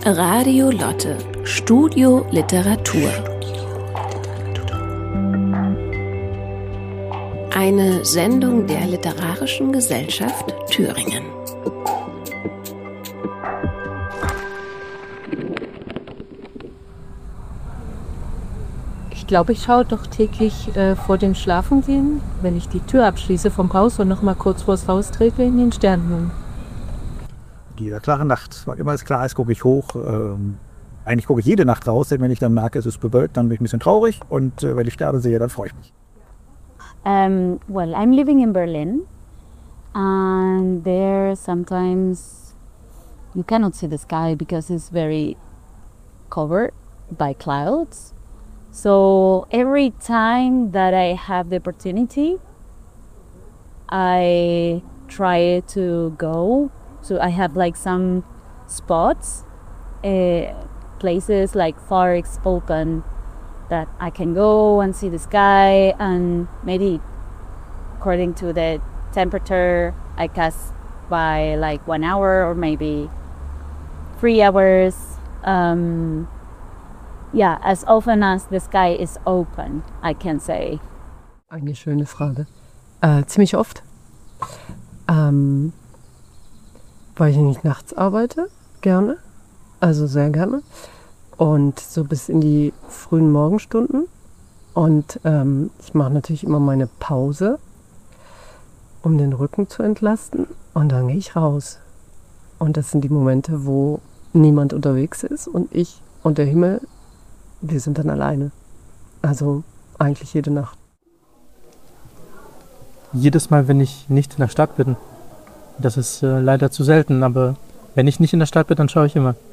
Radio Lotte, Studio Literatur. Eine Sendung der Literarischen Gesellschaft Thüringen. Ich glaube, ich schaue doch täglich vor dem Schlafengehen, wenn ich die Tür abschließe vom Haus und noch mal kurz vors Haus trete, in den Sternenhimmel. In jeder klaren Nacht, weil immer es klar ist, gucke ich hoch. Eigentlich gucke ich jede Nacht raus, denn wenn ich dann merke, es ist bewölkt, dann bin ich ein bisschen traurig. Und wenn ich Sterne sehe, dann freue ich mich. Well, I'm living in Berlin, and there sometimes you cannot see the sky because it's very covered by clouds. So every time that I have the opportunity, I try to go. So I have like some spots, places like far spoken that I can go and see the sky, and maybe according to the temperature I cast by like 1 hour or maybe 3 hours. Yeah, as often as the sky is open, I can say. Eine schöne Frage. Ziemlich oft. Weil ich nicht nachts arbeite, gerne. Also sehr gerne. Und so bis in die frühen Morgenstunden. Und ich mache natürlich immer meine Pause, um den Rücken zu entlasten. Und dann gehe ich raus. Und das sind die Momente, wo niemand unterwegs ist und ich und der Himmel. Wir sind dann alleine. Also eigentlich jede Nacht. Jedes Mal, wenn ich nicht in der Stadt bin. Das ist leider zu selten, aber wenn ich nicht in der Stadt bin, dann schaue ich immer.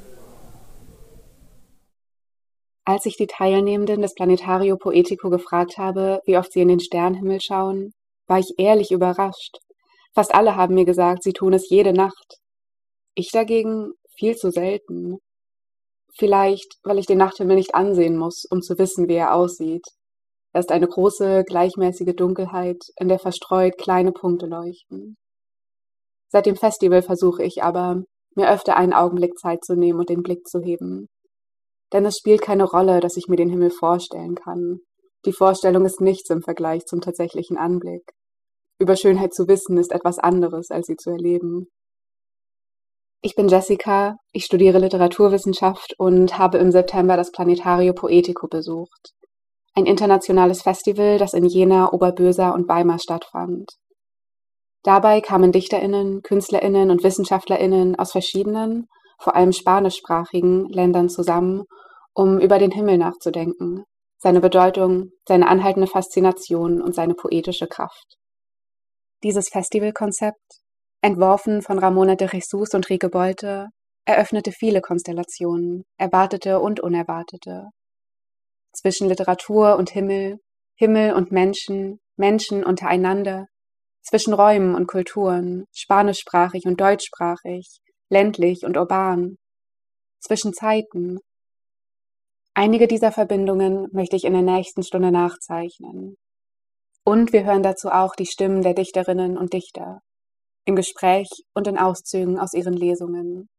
Als ich die Teilnehmenden des Planetario Poetico gefragt habe, wie oft sie in den Sternenhimmel schauen, war ich ehrlich überrascht. Fast alle haben mir gesagt, sie tun es jede Nacht. Ich dagegen viel zu selten. Vielleicht, weil ich den Nachthimmel nicht ansehen muss, um zu wissen, wie er aussieht. Er ist eine große, gleichmäßige Dunkelheit, in der verstreut kleine Punkte leuchten. Seit dem Festival versuche ich aber, mir öfter einen Augenblick Zeit zu nehmen und den Blick zu heben. Denn es spielt keine Rolle, dass ich mir den Himmel vorstellen kann. Die Vorstellung ist nichts im Vergleich zum tatsächlichen Anblick. Über Schönheit zu wissen ist etwas anderes, als sie zu erleben. Ich bin Jessica, ich studiere Literaturwissenschaft und habe im September das Planetario Poetico besucht. Ein internationales Festival, das in Jena, Oberböser und Weimar stattfand. Dabei kamen DichterInnen, KünstlerInnen und WissenschaftlerInnen aus verschiedenen, vor allem spanischsprachigen Ländern zusammen, um über den Himmel nachzudenken, seine Bedeutung, seine anhaltende Faszination und seine poetische Kraft. Dieses Festivalkonzept, entworfen von Ramona de Jesus und Rike Bolte, eröffnete viele Konstellationen, erwartete und unerwartete. Zwischen Literatur und Himmel, Himmel und Menschen, Menschen untereinander, zwischen Räumen und Kulturen, spanischsprachig und deutschsprachig, ländlich und urban, zwischen Zeiten. Einige dieser Verbindungen möchte ich in der nächsten Stunde nachzeichnen. Und wir hören dazu auch die Stimmen der Dichterinnen und Dichter, im Gespräch und in Auszügen aus ihren Lesungen.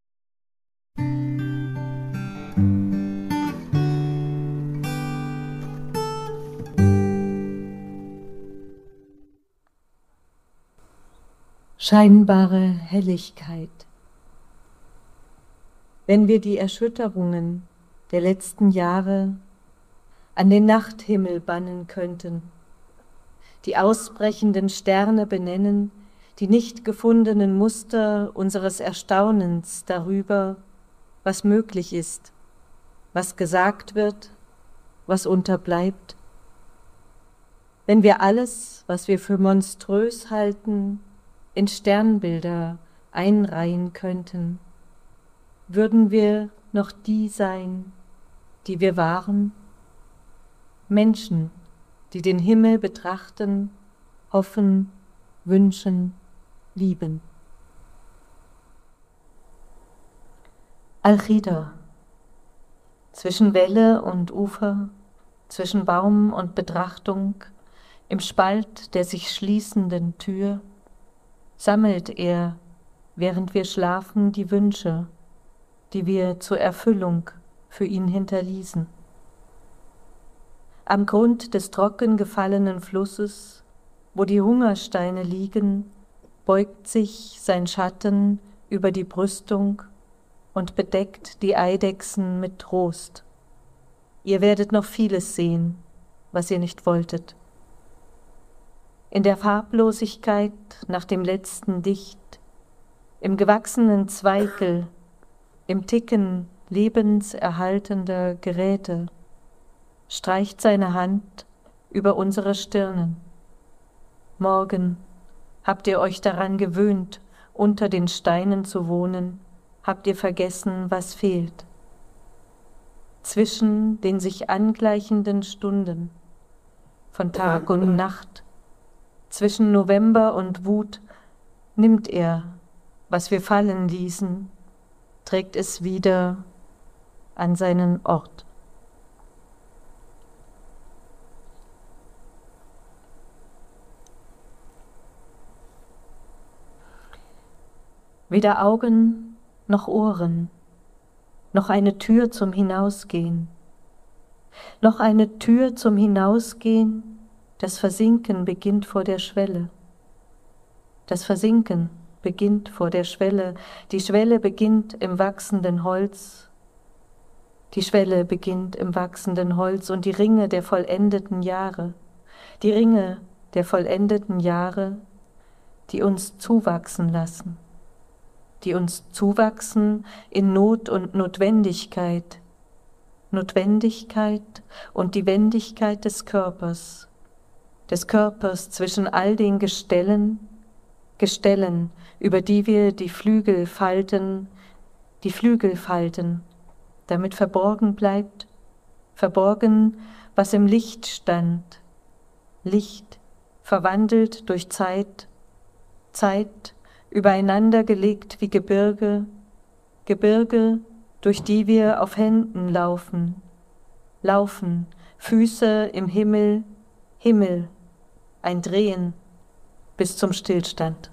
Scheinbare Helligkeit. Wenn wir die Erschütterungen der letzten Jahre an den Nachthimmel bannen könnten, die ausbrechenden Sterne benennen, die nicht gefundenen Muster unseres Erstaunens darüber, was möglich ist, was gesagt wird, was unterbleibt. Wenn wir alles, was wir für monströs halten, in Sternbilder einreihen könnten, würden wir noch die sein, die wir waren? Menschen, die den Himmel betrachten, hoffen, wünschen, lieben. Alchida. Zwischen Welle und Ufer, zwischen Baum und Betrachtung, im Spalt der sich schließenden Tür, sammelt er, während wir schlafen, die Wünsche, die wir zur Erfüllung für ihn hinterließen. Am Grund des trocken gefallenen Flusses, wo die Hungersteine liegen, beugt sich sein Schatten über die Brüstung und bedeckt die Eidechsen mit Trost. Ihr werdet noch vieles sehen, was ihr nicht wolltet. In der Farblosigkeit nach dem letzten Dicht, im gewachsenen Zweigel, im Ticken lebenserhaltender Geräte, streicht seine Hand über unsere Stirnen. Morgen habt ihr euch daran gewöhnt, unter den Steinen zu wohnen, habt ihr vergessen, was fehlt. Zwischen den sich angleichenden Stunden von Tag und Nacht, zwischen November und Wut, nimmt er, was wir fallen ließen, trägt es wieder an seinen Ort. Weder Augen noch Ohren, noch eine Tür zum Hinausgehen, noch eine Tür zum Hinausgehen, das Versinken beginnt vor der Schwelle. Das Versinken beginnt vor der Schwelle, die Schwelle beginnt im wachsenden Holz, die Schwelle beginnt im wachsenden Holz und die Ringe der vollendeten Jahre, die Ringe der vollendeten Jahre, die uns zuwachsen lassen, die uns zuwachsen in Not und Notwendigkeit, Notwendigkeit und die Wendigkeit des Körpers zwischen all den Gestellen, über die wir die Flügel falten, damit verborgen bleibt, verborgen, was im Licht stand, Licht verwandelt durch Zeit, Zeit übereinander gelegt wie Gebirge, Gebirge, durch die wir auf Händen laufen, Füße im Himmel, Himmel, ein Drehen bis zum Stillstand.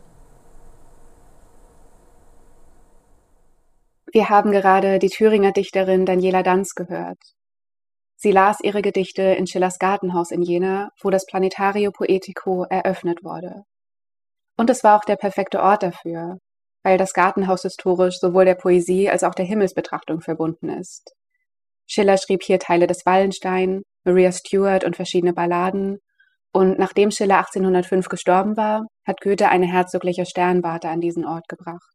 Wir haben gerade die Thüringer Dichterin Daniela Danz gehört. Sie las ihre Gedichte in Schillers Gartenhaus in Jena, wo das Planetario Poetico eröffnet wurde. Und es war auch der perfekte Ort dafür, weil das Gartenhaus historisch sowohl der Poesie als auch der Himmelsbetrachtung verbunden ist. Schiller schrieb hier Teile des Wallenstein, Maria Stuart und verschiedene Balladen, und nachdem Schiller 1805 gestorben war, hat Goethe eine herzogliche Sternwarte an diesen Ort gebracht.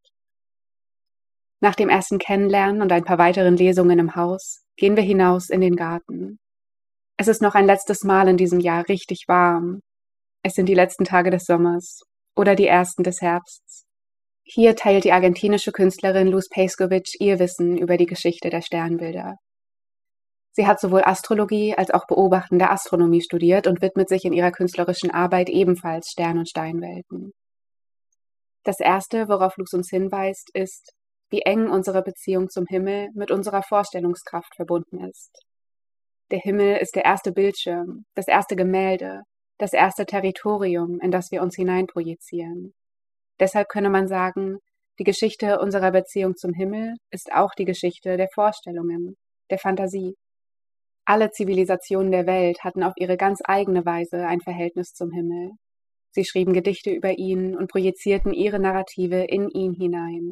Nach dem ersten Kennenlernen und ein paar weiteren Lesungen im Haus gehen wir hinaus in den Garten. Es ist noch ein letztes Mal in diesem Jahr richtig warm. Es sind die letzten Tage des Sommers oder die ersten des Herbsts. Hier teilt die argentinische Künstlerin Luz Pejskovic ihr Wissen über die Geschichte der Sternbilder. Sie hat sowohl Astrologie als auch beobachtende Astronomie studiert und widmet sich in ihrer künstlerischen Arbeit ebenfalls Stern- und Steinwelten. Das Erste, worauf Luz uns hinweist, ist, wie eng unsere Beziehung zum Himmel mit unserer Vorstellungskraft verbunden ist. Der Himmel ist der erste Bildschirm, das erste Gemälde, das erste Territorium, in das wir uns hineinprojizieren. Deshalb könne man sagen, die Geschichte unserer Beziehung zum Himmel ist auch die Geschichte der Vorstellungen, der Fantasie. Alle Zivilisationen der Welt hatten auf ihre ganz eigene Weise ein Verhältnis zum Himmel. Sie schrieben Gedichte über ihn und projizierten ihre Narrative in ihn hinein.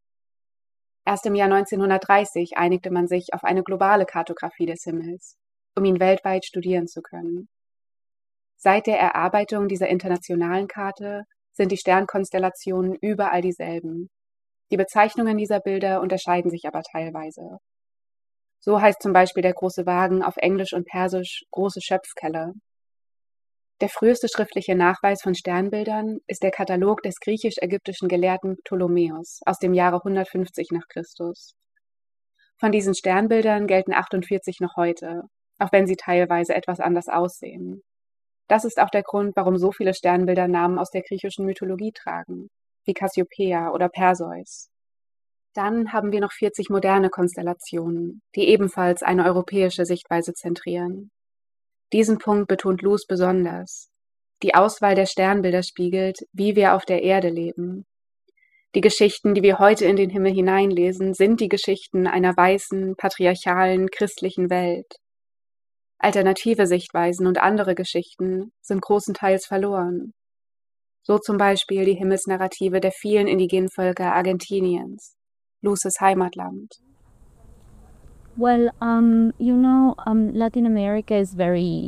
Erst im Jahr 1930 einigte man sich auf eine globale Kartographie des Himmels, um ihn weltweit studieren zu können. Seit der Erarbeitung dieser internationalen Karte sind die Sternkonstellationen überall dieselben. Die Bezeichnungen dieser Bilder unterscheiden sich aber teilweise. So heißt zum Beispiel der große Wagen auf Englisch und Persisch große Schöpfkelle. Der früheste schriftliche Nachweis von Sternbildern ist der Katalog des griechisch-ägyptischen Gelehrten Ptolemäus aus dem Jahre 150 nach Christus. Von diesen Sternbildern gelten 48 noch heute, auch wenn sie teilweise etwas anders aussehen. Das ist auch der Grund, warum so viele Sternbilder Namen aus der griechischen Mythologie tragen, wie Cassiopeia oder Perseus. Dann haben wir noch 40 moderne Konstellationen, die ebenfalls eine europäische Sichtweise zentrieren. Diesen Punkt betont Luz besonders. Die Auswahl der Sternbilder spiegelt, wie wir auf der Erde leben. Die Geschichten, die wir heute in den Himmel hineinlesen, sind die Geschichten einer weißen, patriarchalen, christlichen Welt. Alternative Sichtweisen und andere Geschichten sind großenteils verloren. So zum Beispiel die Himmelsnarrative der vielen indigenen Völker Argentiniens, Luces Heimatland. Well, Latin America is very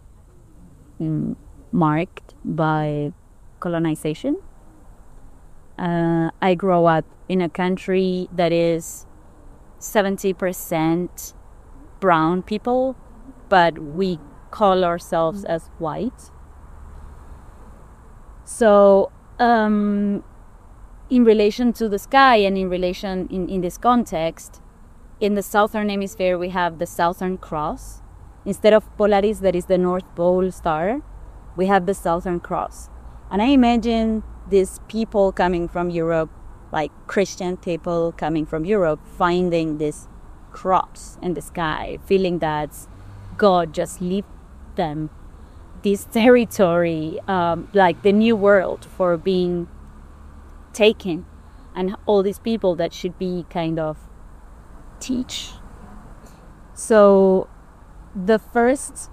marked by colonization. I grow up in a country that is 70% brown people, but we call ourselves as white. So, in relation to the sky and in relation in this context, in the southern hemisphere, we have the Southern Cross. Instead of Polaris, that is the North Pole star, we have the Southern Cross. And I imagine these people coming from Europe, like Christian people coming from Europe, finding this cross in the sky, feeling that God just left them this territory, like the new world, for being taken, and all these people that should be kind of teach. So the first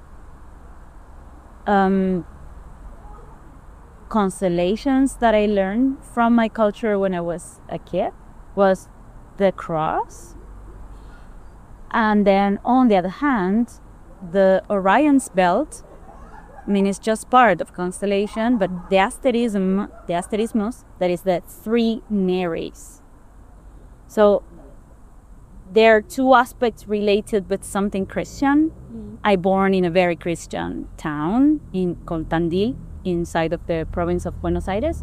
constellations that I learned from my culture when I was a kid was the cross. And then on the other hand, the Orion's belt, I mean, it's just part of constellation, but the asterismus, that is the three Nereis. So there are two aspects related with something Christian. I born in a very Christian town called Tandil, inside of the province of Buenos Aires.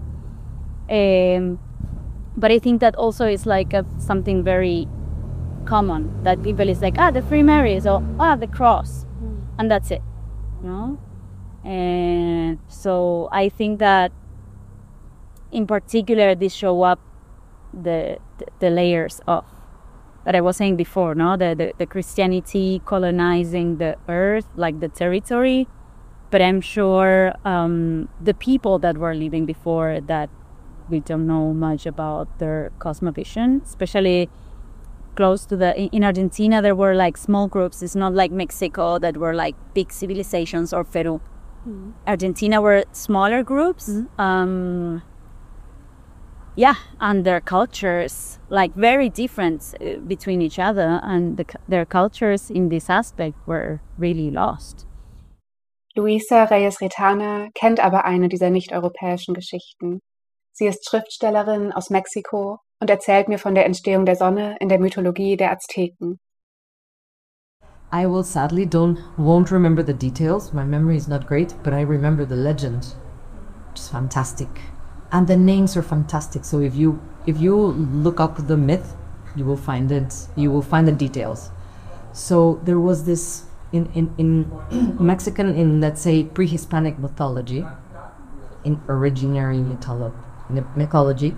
But I think that also is like something very common, that people is like, the three Marys, or the cross, and that's it, you know? And so I think that in particular this show up the layers of that I was saying before, no, the Christianity colonizing the earth, like the territory, but I'm sure the people that were living before that we don't know much about their cosmovision, especially close to in Argentina there were like small groups. It's not like Mexico that were like big civilizations, or Peru. Argentina were smaller groups, and their cultures like very different between each other, and their cultures in this aspect were really lost. Luisa Reyes Retana kennt aber eine dieser nicht-europäischen Geschichten. Sie ist Schriftstellerin aus Mexiko und erzählt mir von der Entstehung der Sonne in der Mythologie der Azteken. I will sadly won't remember the details. My memory is not great, but I remember the legend. It's fantastic. And the names are fantastic. So if you look up the myth, you will find it. You will find the details. So there was this in Mexican, in let's say pre-Hispanic mythology, in originary mythology,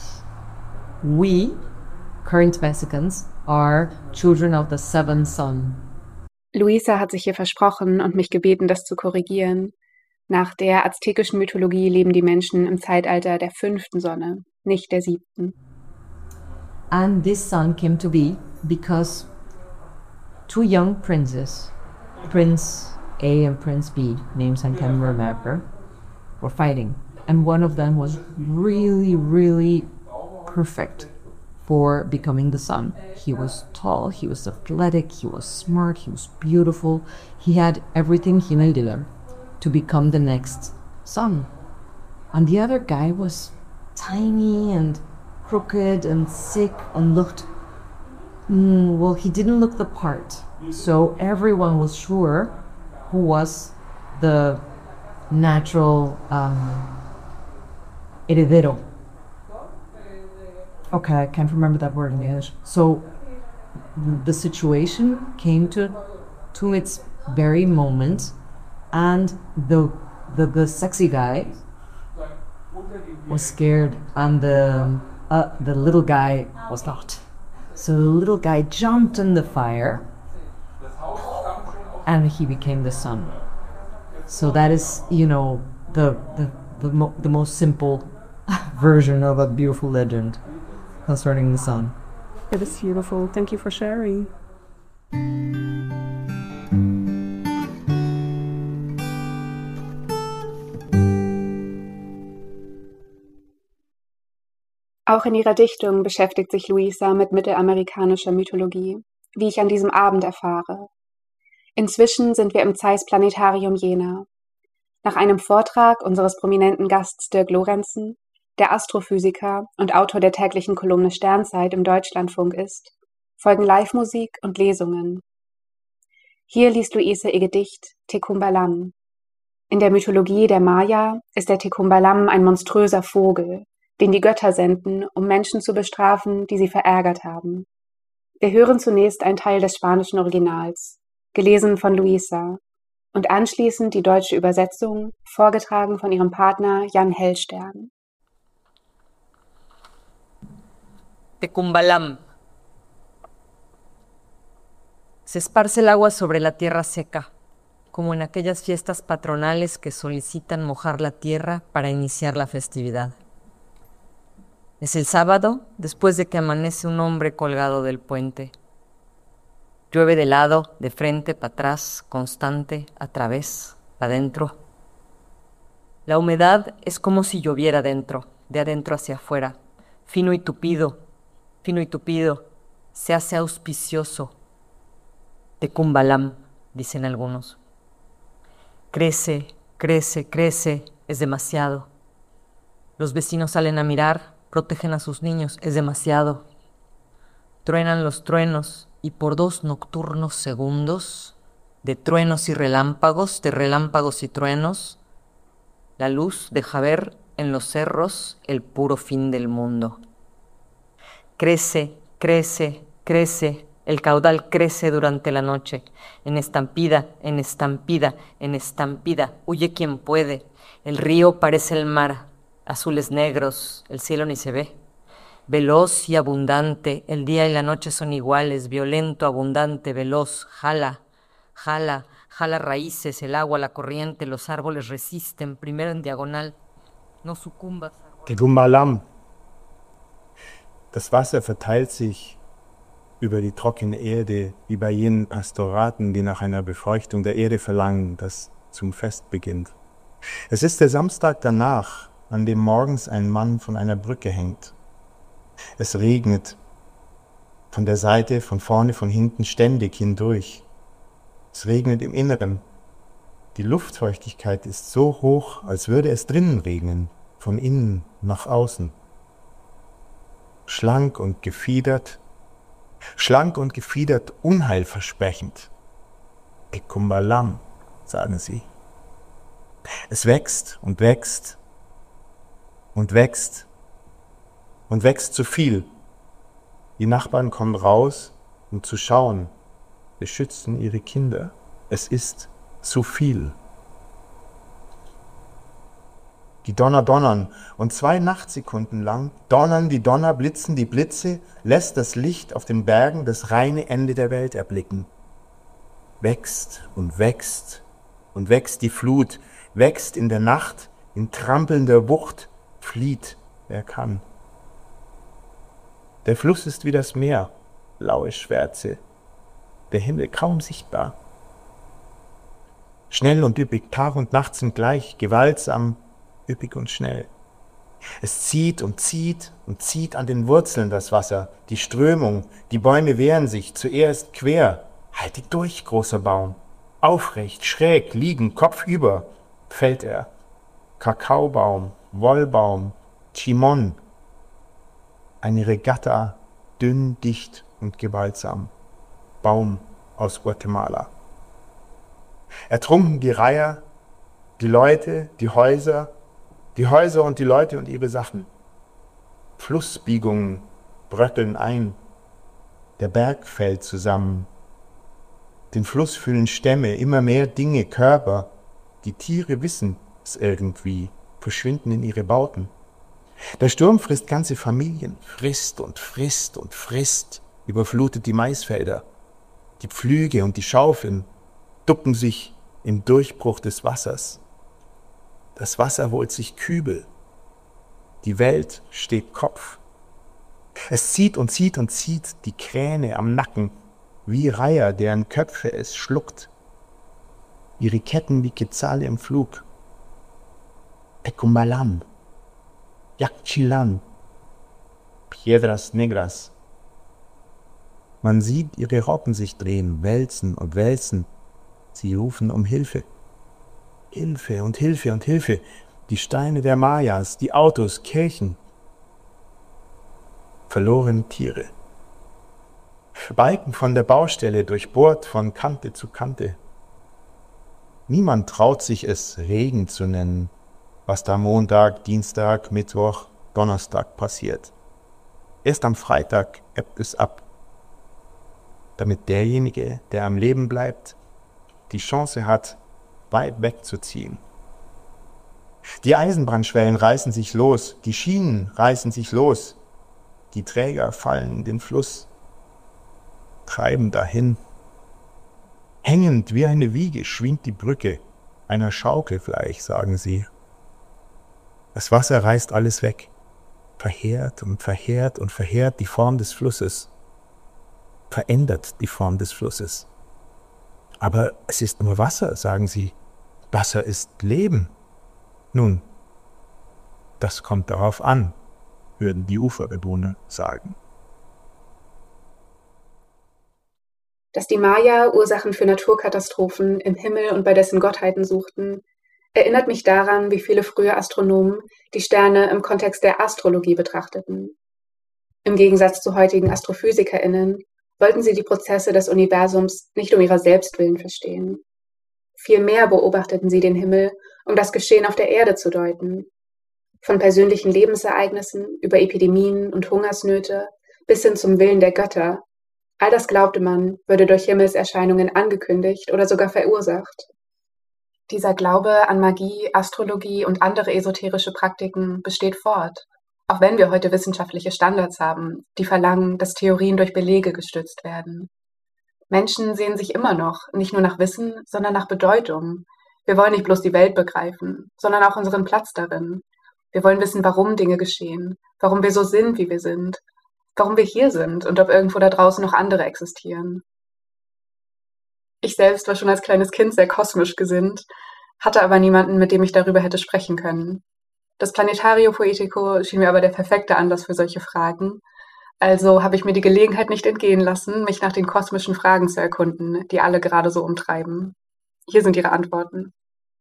we current Mexicans are children of the seventh sun. Luisa hat sich hier versprochen und mich gebeten, das zu korrigieren. Nach der aztekischen Mythologie leben die Menschen im Zeitalter der 5. Sonne, nicht der 7. And this sun came to be because two young princes, Prince A and Prince B, names I can't remember, were fighting. And one of them was really, really perfect for becoming the sun. He was tall, he was athletic, he was smart, he was beautiful. He had everything he needed to become the next sun. And the other guy was tiny and crooked and sick and looked, well, he didn't look the part. So everyone was sure who was the natural heredero. Okay, I can't remember that word in English. So the situation came to its very moment, and the sexy guy was scared, and the little guy was not. So the little guy jumped in the fire, and he became the sun. So that is, the most simple version of a beautiful legend concerning the sun. It is beautiful. Thank you for sharing. Auch in ihrer Dichtung beschäftigt sich Luisa mit mittelamerikanischer Mythologie, wie ich an diesem Abend erfahre. Inzwischen sind wir im Zeiss Planetarium Jena. Nach einem Vortrag unseres prominenten Gasts Dirk Lorenzen, der Astrophysiker und Autor der täglichen Kolumne Sternzeit im Deutschlandfunk ist, folgen Live-Musik und Lesungen. Hier liest Luisa ihr Gedicht Tecumbalam. In der Mythologie der Maya ist der Tecumbalam ein monströser Vogel, den die Götter senden, um Menschen zu bestrafen, die sie verärgert haben. Wir hören zunächst einen Teil des spanischen Originals, gelesen von Luisa, und anschließend die deutsche Übersetzung, vorgetragen von ihrem Partner Jan Hellstern. Tecumbalam. Se esparce el agua sobre la tierra seca, como en aquellas fiestas patronales que solicitan mojar la tierra para iniciar la festividad. Es el sábado, después de que amanece un hombre colgado del puente. Llueve de lado, de frente, para atrás, constante, a través, adentro. La humedad es como si lloviera dentro, de adentro hacia afuera, fino y tupido, se hace auspicioso. Tecumbalam, dicen algunos. Crece, crece, crece, es demasiado. Los vecinos salen a mirar, protegen a sus niños, es demasiado. Truenan los truenos y por 2 nocturnos segundos, de truenos y relámpagos, de relámpagos y truenos, la luz deja ver en los cerros el puro fin del mundo. Crece, crece, crece, el caudal crece durante la noche, en estampida, en estampida, en estampida, huye quien puede, el río parece el mar, azules negros, el cielo ni se ve. Veloz y abundante, el día y la noche son iguales, violento, abundante, veloz, jala, jala, jala raíces, el agua, la corriente, los árboles resisten, primero en diagonal, no sucumbas. Tecumbalam. Das Wasser verteilt sich über die trockene Erde, wie bei jenen Pastoraten, die nach einer Befeuchtung der Erde verlangen, das zum Fest beginnt. Es ist der Samstag danach, an dem morgens ein Mann von einer Brücke hängt. Es regnet von der Seite, von vorne, von hinten, ständig hindurch. Es regnet im Inneren. Die Luftfeuchtigkeit ist so hoch, als würde es drinnen regnen, von innen nach außen. Schlank und gefiedert, unheilversprechend. Tecumbalam, sagen sie. Es wächst und wächst und wächst und wächst zu viel. Die Nachbarn kommen raus, um zu schauen, beschützen ihre Kinder. Es ist zu viel. Die Donner donnern und 2 Nachtsekunden lang donnern die Donner, blitzen die Blitze, lässt das Licht auf den Bergen das reine Ende der Welt erblicken. Wächst und wächst und wächst die Flut, wächst in der Nacht, in trampelnder Wucht, flieht, wer kann. Der Fluss ist wie das Meer, blaue Schwärze, der Himmel kaum sichtbar. Schnell und üppig, Tag und Nacht sind gleich, gewaltsam, üppig und schnell. Es zieht und zieht und zieht an den Wurzeln das Wasser, die Strömung, die Bäume wehren sich, zuerst quer. Halte durch, großer Baum. Aufrecht, schräg, liegen, kopfüber, fällt er. Kakaobaum, Wollbaum, Chimon. Eine Regatta, dünn, dicht und gewaltsam. Baum aus Guatemala. Ertrunken die Reiher, die Leute, die Häuser und die Leute und ihre Sachen. Flussbiegungen bröckeln ein. Der Berg fällt zusammen. Den Fluss füllen Stämme, immer mehr Dinge, Körper. Die Tiere wissen es irgendwie, verschwinden in ihre Bauten. Der Sturm frisst ganze Familien, frisst und frisst und frisst, überflutet die Maisfelder. Die Pflüge und die Schaufeln ducken sich im Durchbruch des Wassers. Das Wasser holt sich Kübel. Die Welt steht Kopf. Es zieht und zieht und zieht die Kräne am Nacken, wie Reiher, deren Köpfe es schluckt. Ihre Ketten wie Quetzale im Flug. Tecumbalam, Yaxchilan, Piedras Negras. Man sieht ihre Robben sich drehen, wälzen und wälzen. Sie rufen um Hilfe. Hilfe und Hilfe und Hilfe. Die Steine der Mayas, die Autos, Kirchen. Verlorene Tiere. Balken von der Baustelle durchbohrt von Kante zu Kante. Niemand traut sich es Regen zu nennen, was da Montag, Dienstag, Mittwoch, Donnerstag passiert. Erst am Freitag ebbt es ab, damit derjenige, der am Leben bleibt, die Chance hat, weit wegzuziehen. Die Eisenbahnschwellen reißen sich los, die Schienen reißen sich los, die Träger fallen in den Fluss, treiben dahin. Hängend wie eine Wiege schwingt die Brücke, einer Schaukel gleich, sagen sie. Das Wasser reißt alles weg, verheert und verheert und verheert die Form des Flusses, verändert die Form des Flusses. Aber es ist nur Wasser, sagen sie. Wasser ist Leben. Nun, das kommt darauf an, würden die Uferbewohner sagen. Dass die Maya Ursachen für Naturkatastrophen im Himmel und bei dessen Gottheiten suchten, erinnert mich daran, wie viele frühe Astronomen die Sterne im Kontext der Astrologie betrachteten. Im Gegensatz zu heutigen AstrophysikerInnen wollten sie die Prozesse des Universums nicht um ihrer selbst willen verstehen. Vielmehr beobachteten sie den Himmel, um das Geschehen auf der Erde zu deuten. Von persönlichen Lebensereignissen über Epidemien und Hungersnöte bis hin zum Willen der Götter. All das glaubte man, würde durch Himmelserscheinungen angekündigt oder sogar verursacht. Dieser Glaube an Magie, Astrologie und andere esoterische Praktiken besteht fort, auch wenn wir heute wissenschaftliche Standards haben, die verlangen, dass Theorien durch Belege gestützt werden. Menschen sehen sich immer noch nicht nur nach Wissen, sondern nach Bedeutung. Wir wollen nicht bloß die Welt begreifen, sondern auch unseren Platz darin. Wir wollen wissen, warum Dinge geschehen, warum wir so sind, wie wir sind, warum wir hier sind und ob irgendwo da draußen noch andere existieren. Ich selbst war schon als kleines Kind sehr kosmisch gesinnt, hatte aber niemanden, mit dem ich darüber hätte sprechen können. Das Planetario Poetico schien mir aber der perfekte Anlass für solche Fragen. Also habe ich mir die Gelegenheit nicht entgehen lassen, mich nach den kosmischen Fragen zu erkunden, die alle gerade so umtreiben. Hier sind Ihre Antworten.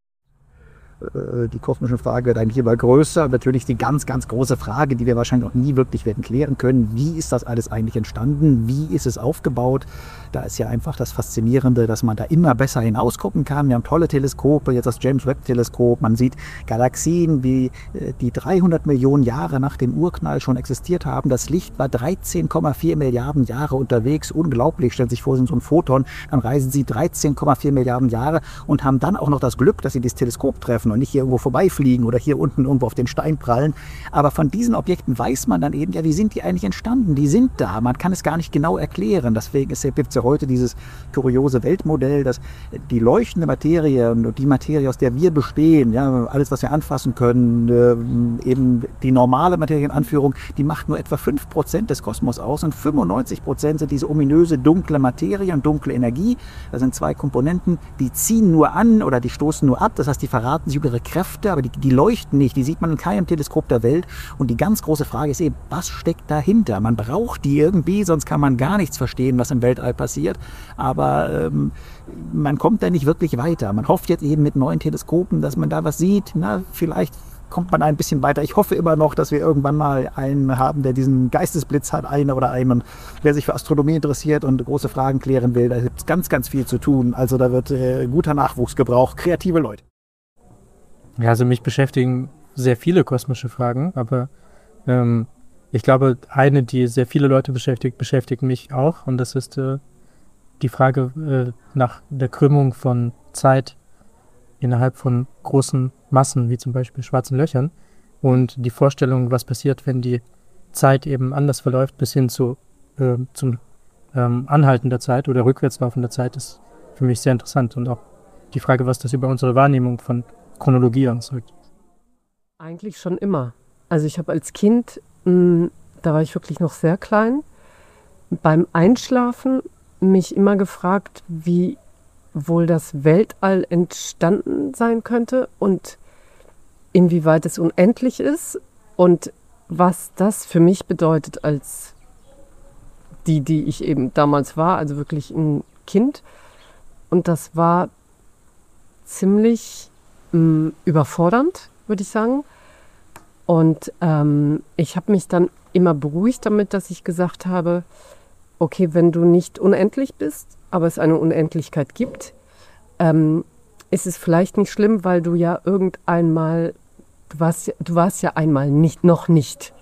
Die kosmische Frage wird eigentlich immer größer. Natürlich die ganz, ganz große Frage, die wir wahrscheinlich auch nie wirklich werden klären können. Wie ist das alles eigentlich entstanden? Wie ist es aufgebaut? Da ist ja einfach das Faszinierende, dass man da immer besser hinausgucken kann. Wir haben tolle Teleskope, jetzt das James-Webb-Teleskop. Man sieht Galaxien, wie die 300 Millionen Jahre nach dem Urknall schon existiert haben. Das Licht war 13,4 Milliarden Jahre unterwegs. Unglaublich, stellen Sie sich vor, Sie sind so ein Photon, dann reisen Sie 13,4 Milliarden Jahre und haben dann auch noch das Glück, dass Sie das Teleskop treffen und nicht hier irgendwo vorbeifliegen oder hier unten irgendwo auf den Stein prallen. Aber von diesen Objekten weiß man dann eben, ja, wie sind die eigentlich entstanden? Die sind da. Man kann es gar nicht genau erklären. Deswegen gibt es ja heute dieses kuriose Weltmodell, dass die leuchtende Materie und die Materie, aus der wir bestehen, ja, alles, was wir anfassen können, eben die normale Materie in Anführung, die macht nur etwa 5% des Kosmos aus und 95% sind diese ominöse dunkle Materie und dunkle Energie. Das sind zwei Komponenten, die ziehen nur an oder die stoßen nur ab. Das heißt, die verraten sich über ihre Kräfte, aber die leuchten nicht. Die sieht man in keinem Teleskop der Welt. Und die ganz große Frage ist eben, was steckt dahinter? Man braucht die irgendwie, sonst kann man gar nichts verstehen, was im Weltall passiert. Aber man kommt da nicht wirklich weiter. Man hofft jetzt eben mit neuen Teleskopen, dass man da was sieht. Na, vielleicht kommt man ein bisschen weiter. Ich hoffe immer noch, dass wir irgendwann mal einen haben, der diesen Geistesblitz hat, eine oder einen. Und wer sich für Astronomie interessiert und große Fragen klären will, da gibt es ganz, ganz viel zu tun. Also da wird guter Nachwuchs gebraucht, kreative Leute. Ja, also mich beschäftigen sehr viele kosmische Fragen, aber ich glaube, eine, die sehr viele Leute beschäftigt mich auch, und das ist die Frage nach der Krümmung von Zeit innerhalb von großen Massen, wie zum Beispiel schwarzen Löchern, und die Vorstellung, was passiert, wenn die Zeit eben anders verläuft, bis hin zum Anhalten der Zeit oder rückwärtslaufen der Zeit, ist für mich sehr interessant, und auch die Frage, was das über unsere Wahrnehmung von Chronologie ansagt. Eigentlich schon immer. Also ich habe als Kind, da war ich wirklich noch sehr klein, beim Einschlafen mich immer gefragt, wie wohl das Weltall entstanden sein könnte und inwieweit es unendlich ist und was das für mich bedeutet als die ich eben damals war, also wirklich ein Kind. Und das war ziemlich überfordernd, würde ich sagen. Und ich habe mich dann immer beruhigt damit, dass ich gesagt habe, okay, wenn du nicht unendlich bist, aber es eine Unendlichkeit gibt, ist es vielleicht nicht schlimm, weil du ja irgendeinmal, du warst ja einmal noch nicht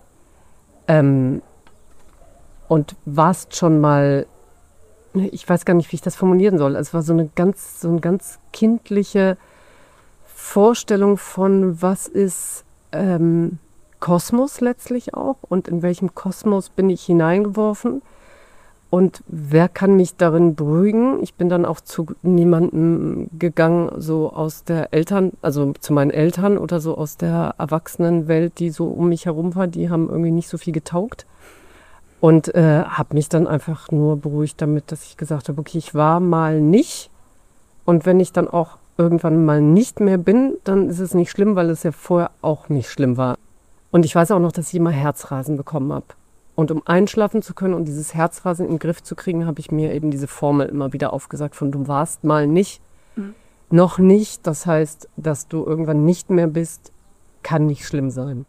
und warst schon mal, ich weiß gar nicht, wie ich das formulieren soll. Es war so eine ganz kindliche Vorstellung von, was ist Kosmos letztlich auch und in welchem Kosmos bin ich hineingeworfen und wer kann mich darin beruhigen. Ich bin dann auch zu niemandem gegangen, so aus der also zu meinen Eltern oder so aus der Erwachsenenwelt, die so um mich herum war, die haben irgendwie nicht so viel getaugt. Und habe mich dann einfach nur beruhigt damit, dass ich gesagt habe, okay, ich war mal nicht. Und wenn ich dann auch irgendwann mal nicht mehr bin, dann ist es nicht schlimm, weil es ja vorher auch nicht schlimm war. Und ich weiß auch noch, dass ich immer Herzrasen bekommen habe. Und um einschlafen zu können und dieses Herzrasen in den Griff zu kriegen, habe ich mir eben diese Formel immer wieder aufgesagt von du warst mal nicht, noch nicht. Das heißt, dass du irgendwann nicht mehr bist, kann nicht schlimm sein.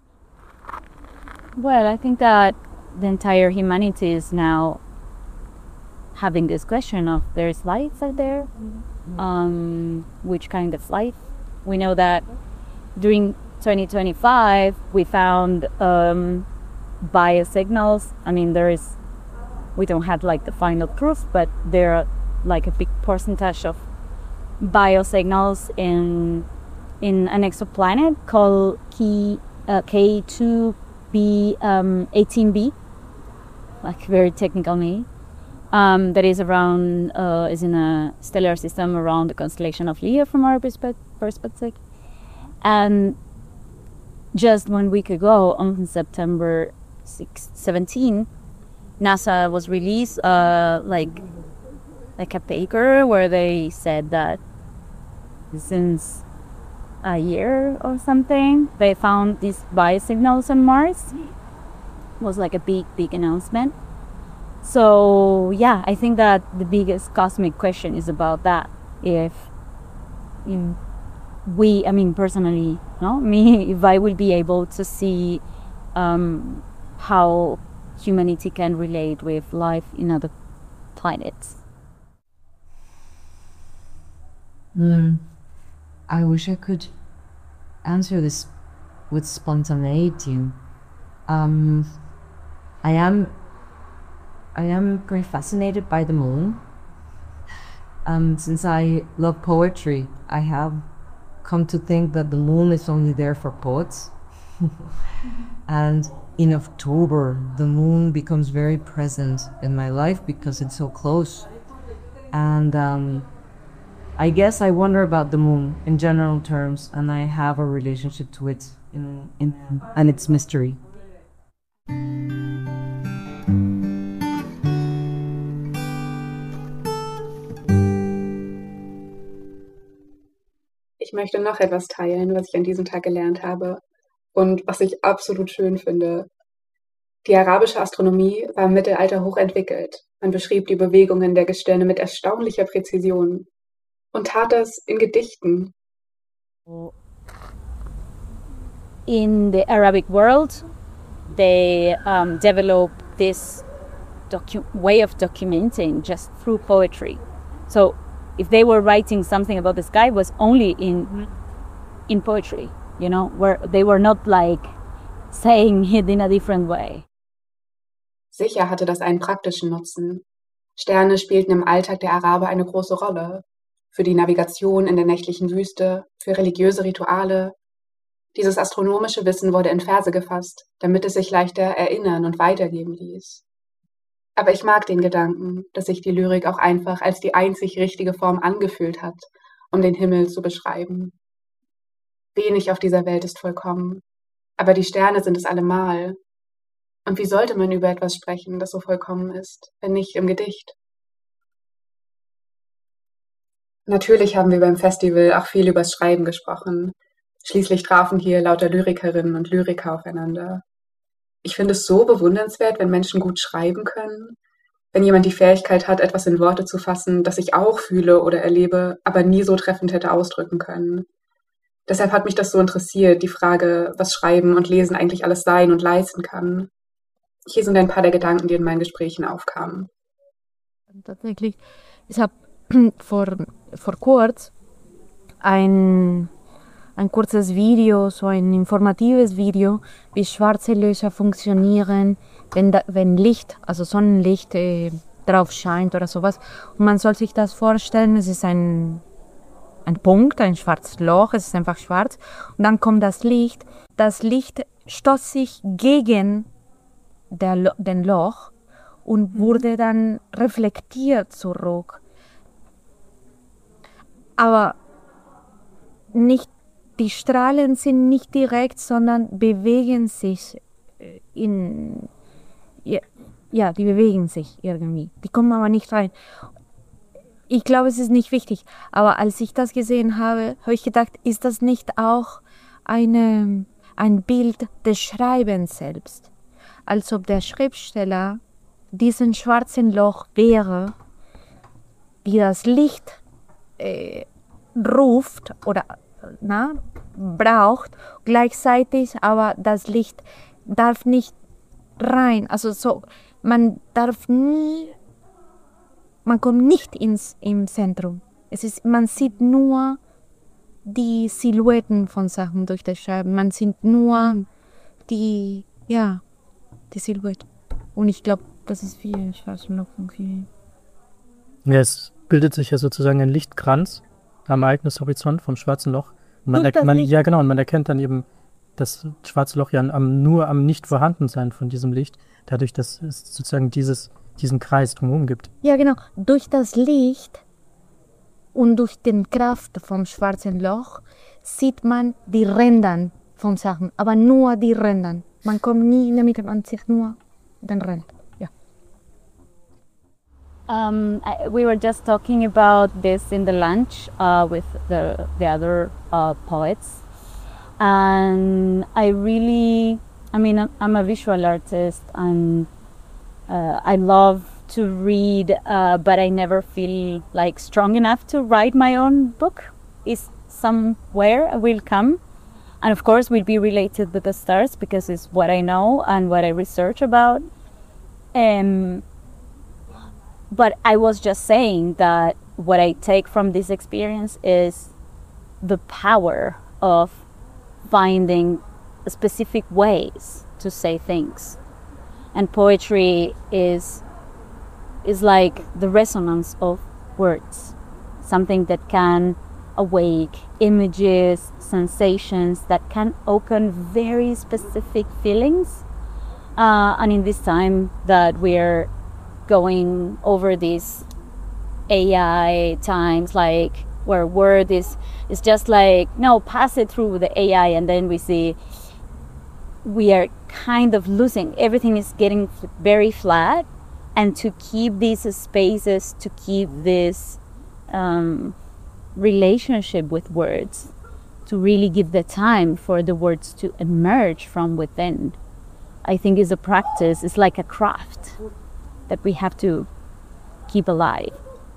Well, I think that the entire humanity is now having this question of there's life out there, which kind of life? We know that during 2025 we found biosignals. I mean, we don't have like the final proof, but there are like a big percentage of biosignals in an exoplanet called K2b18b, like very technical name, that is around is in a stellar system around the constellation of Leo from our perspective. And just 1 week ago, on September 17, NASA was released like a paper where they said that since a year or something they found these biosignals on Mars. It was like a big announcement. So yeah, I think that the biggest cosmic question is about that. If we, I mean personally, if I will be able to see how humanity can relate with life in other planets. I wish I could answer this with spontaneity. I am very fascinated by the moon. Since I love poetry, I have come to think that the moon is only there for poets. And in October, the moon becomes very present in my life because it's so close. And I guess I wonder about the moon in general terms, and I have a relationship to it and its mystery. Ich möchte noch etwas teilen, was ich an diesem Tag gelernt habe und was ich absolut schön finde. Die arabische Astronomie war im Mittelalter hochentwickelt. Man beschrieb die Bewegungen der Gestirne mit erstaunlicher Präzision und tat das in Gedichten. In the Arabic world, they developed this way of documenting just through poetry. So if they were writing something about the sky, it was only in poetry, where they were not like saying it in a different way. Sicher hatte das einen praktischen Nutzen. Sterne spielten im Alltag der Araber eine große Rolle. Für die Navigation in der nächtlichen Wüste, für religiöse Rituale. Dieses astronomische Wissen wurde in Verse gefasst, damit es sich leichter erinnern und weitergeben ließ. Aber ich mag den Gedanken, dass sich die Lyrik auch einfach als die einzig richtige Form angefühlt hat, um den Himmel zu beschreiben. Wenig auf dieser Welt ist vollkommen. Aber die Sterne sind es allemal. Und wie sollte man über etwas sprechen, das so vollkommen ist, wenn nicht im Gedicht? Natürlich haben wir beim Festival auch viel übers Schreiben gesprochen. Schließlich trafen hier lauter Lyrikerinnen und Lyriker aufeinander. Ich finde es so bewundernswert, wenn Menschen gut schreiben können, wenn jemand die Fähigkeit hat, etwas in Worte zu fassen, das ich auch fühle oder erlebe, aber nie so treffend hätte ausdrücken können. Deshalb hat mich das so interessiert, die Frage, was Schreiben und Lesen eigentlich alles sein und leisten kann. Hier sind ein paar der Gedanken, die in meinen Gesprächen aufkamen. Tatsächlich, ich habe vor kurz ein kurzes Video, so ein informatives Video, wie schwarze Löcher funktionieren, wenn Licht, also Sonnenlicht drauf scheint oder sowas. Und man soll sich das vorstellen, es ist ein Punkt, ein schwarzes Loch, es ist einfach schwarz. Und dann kommt das Licht. Das Licht stößt sich gegen den Loch und wurde dann reflektiert zurück. Aber die Strahlen sind nicht direkt, sondern bewegen sich die bewegen sich irgendwie. Die kommen aber nicht rein. Ich glaube, es ist nicht wichtig. Aber als ich das gesehen habe, habe ich gedacht, ist das nicht auch ein Bild des Schreibens selbst? Als ob der Schriftsteller diesen schwarzen Loch wäre, die das Licht ruft oder braucht, gleichzeitig aber das Licht darf nicht rein. Also so, man kommt nicht im Zentrum. Man sieht nur die Silhouetten von Sachen durch das Schreiben. Man sieht nur die Silhouette. Und ich glaube, das ist wie ein schwarzes Loch. Ja, es bildet sich ja sozusagen ein Lichtkranz am Ereignishorizont vom schwarzen Loch. Und man erkennt dann eben das schwarze Loch ja nur am Nicht-Vorhandensein von diesem Licht, dadurch, dass es sozusagen diesen Kreis drumherum gibt. Ja, genau. Durch das Licht und durch die Kraft vom schwarzen Loch sieht man die Ränder von Sachen, aber nur die Ränder. Man kommt nie in der Mitte, man sieht nur den Rand. Ja. We were just talking about this in the lunch with the other poets. And I'm a visual artist and I love to read, but I never feel like strong enough to write my own book. It's somewhere will come. And of course will be related with the stars because it's what I know and what I research about. But I was just saying that what I take from this experience is the power of finding specific ways to say things. And poetry is like the resonance of words, something that can awake images, sensations that can open very specific feelings. And in this time that we're going over these AI times, like where word is just like, no, pass it through the AI, and then we see we are kind of losing. Everything is getting very flat, and to keep these spaces, to keep this relationship with words, to really give the time for the words to emerge from within, I think is a practice. It's like a craft that we have to keep alive.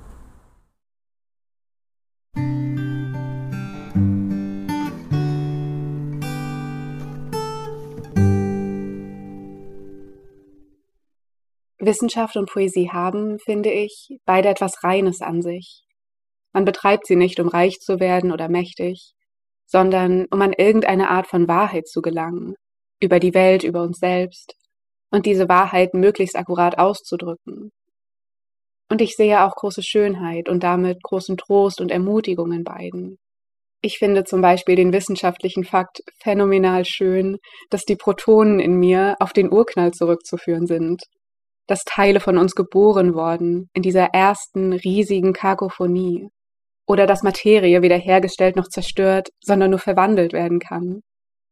Wissenschaft und Poesie haben, finde ich, beide etwas Reines an sich. Man betreibt sie nicht, um reich zu werden oder mächtig, sondern um an irgendeine Art von Wahrheit zu gelangen, über die Welt, über uns selbst, und diese Wahrheit möglichst akkurat auszudrücken. Und ich sehe auch große Schönheit und damit großen Trost und Ermutigung in beiden. Ich finde zum Beispiel den wissenschaftlichen Fakt phänomenal schön, dass die Protonen in mir auf den Urknall zurückzuführen sind, dass Teile von uns geboren worden in dieser ersten riesigen Kakophonie, oder dass Materie weder hergestellt noch zerstört, sondern nur verwandelt werden kann.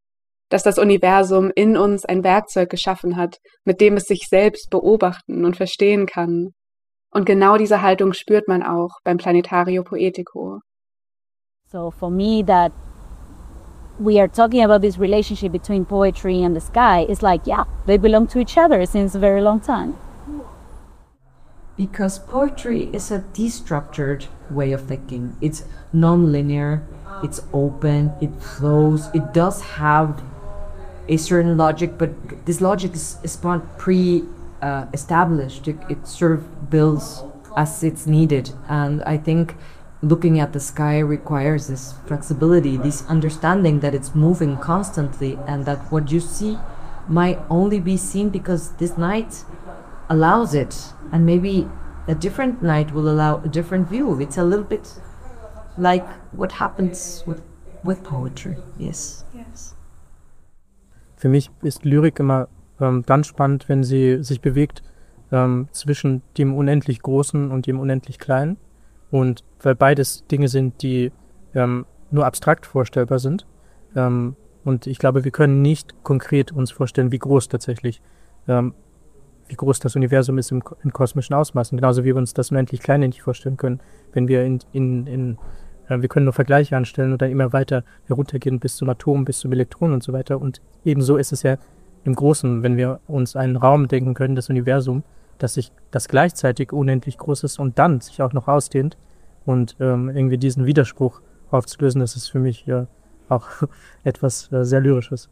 dass das Universum in uns ein Werkzeug geschaffen hat, mit dem es sich selbst beobachten und verstehen kann. Und genau diese Haltung spürt man auch beim Planetario Poetico. So for me, that we are talking about this relationship between poetry and the sky, it's like, yeah, they belong to each other since a very long time. Because poetry is a destructured way of thinking. It's non-linear, it's open, it flows, it does have a certain logic, but this logic is not pre-established. It sort of builds as it's needed. And I think looking at the sky requires this flexibility, this understanding that it's moving constantly and that what you see might only be seen because this night allows it, and maybe a different night will allow a different view. It's a little bit like what happens with poetry. Yes. Für mich ist Lyrik immer dann spannend, wenn sie sich bewegt zwischen dem unendlich Großen und dem unendlich Kleinen. Und weil beides Dinge sind, die nur abstrakt vorstellbar sind. Und ich glaube, wir können nicht konkret uns vorstellen, wie groß tatsächlich wie groß das Universum ist in kosmischen Ausmaßen, genauso wie wir uns das unendlich Kleine nicht vorstellen können, wenn wir wir können nur Vergleiche anstellen und dann immer weiter heruntergehen bis zum Atom, bis zum Elektron und so weiter. Und ebenso ist es ja im Großen, wenn wir uns einen Raum denken können, das Universum, das gleichzeitig unendlich groß ist und dann sich auch noch ausdehnt und irgendwie diesen Widerspruch aufzulösen, das ist für mich auch etwas sehr Lyrisches.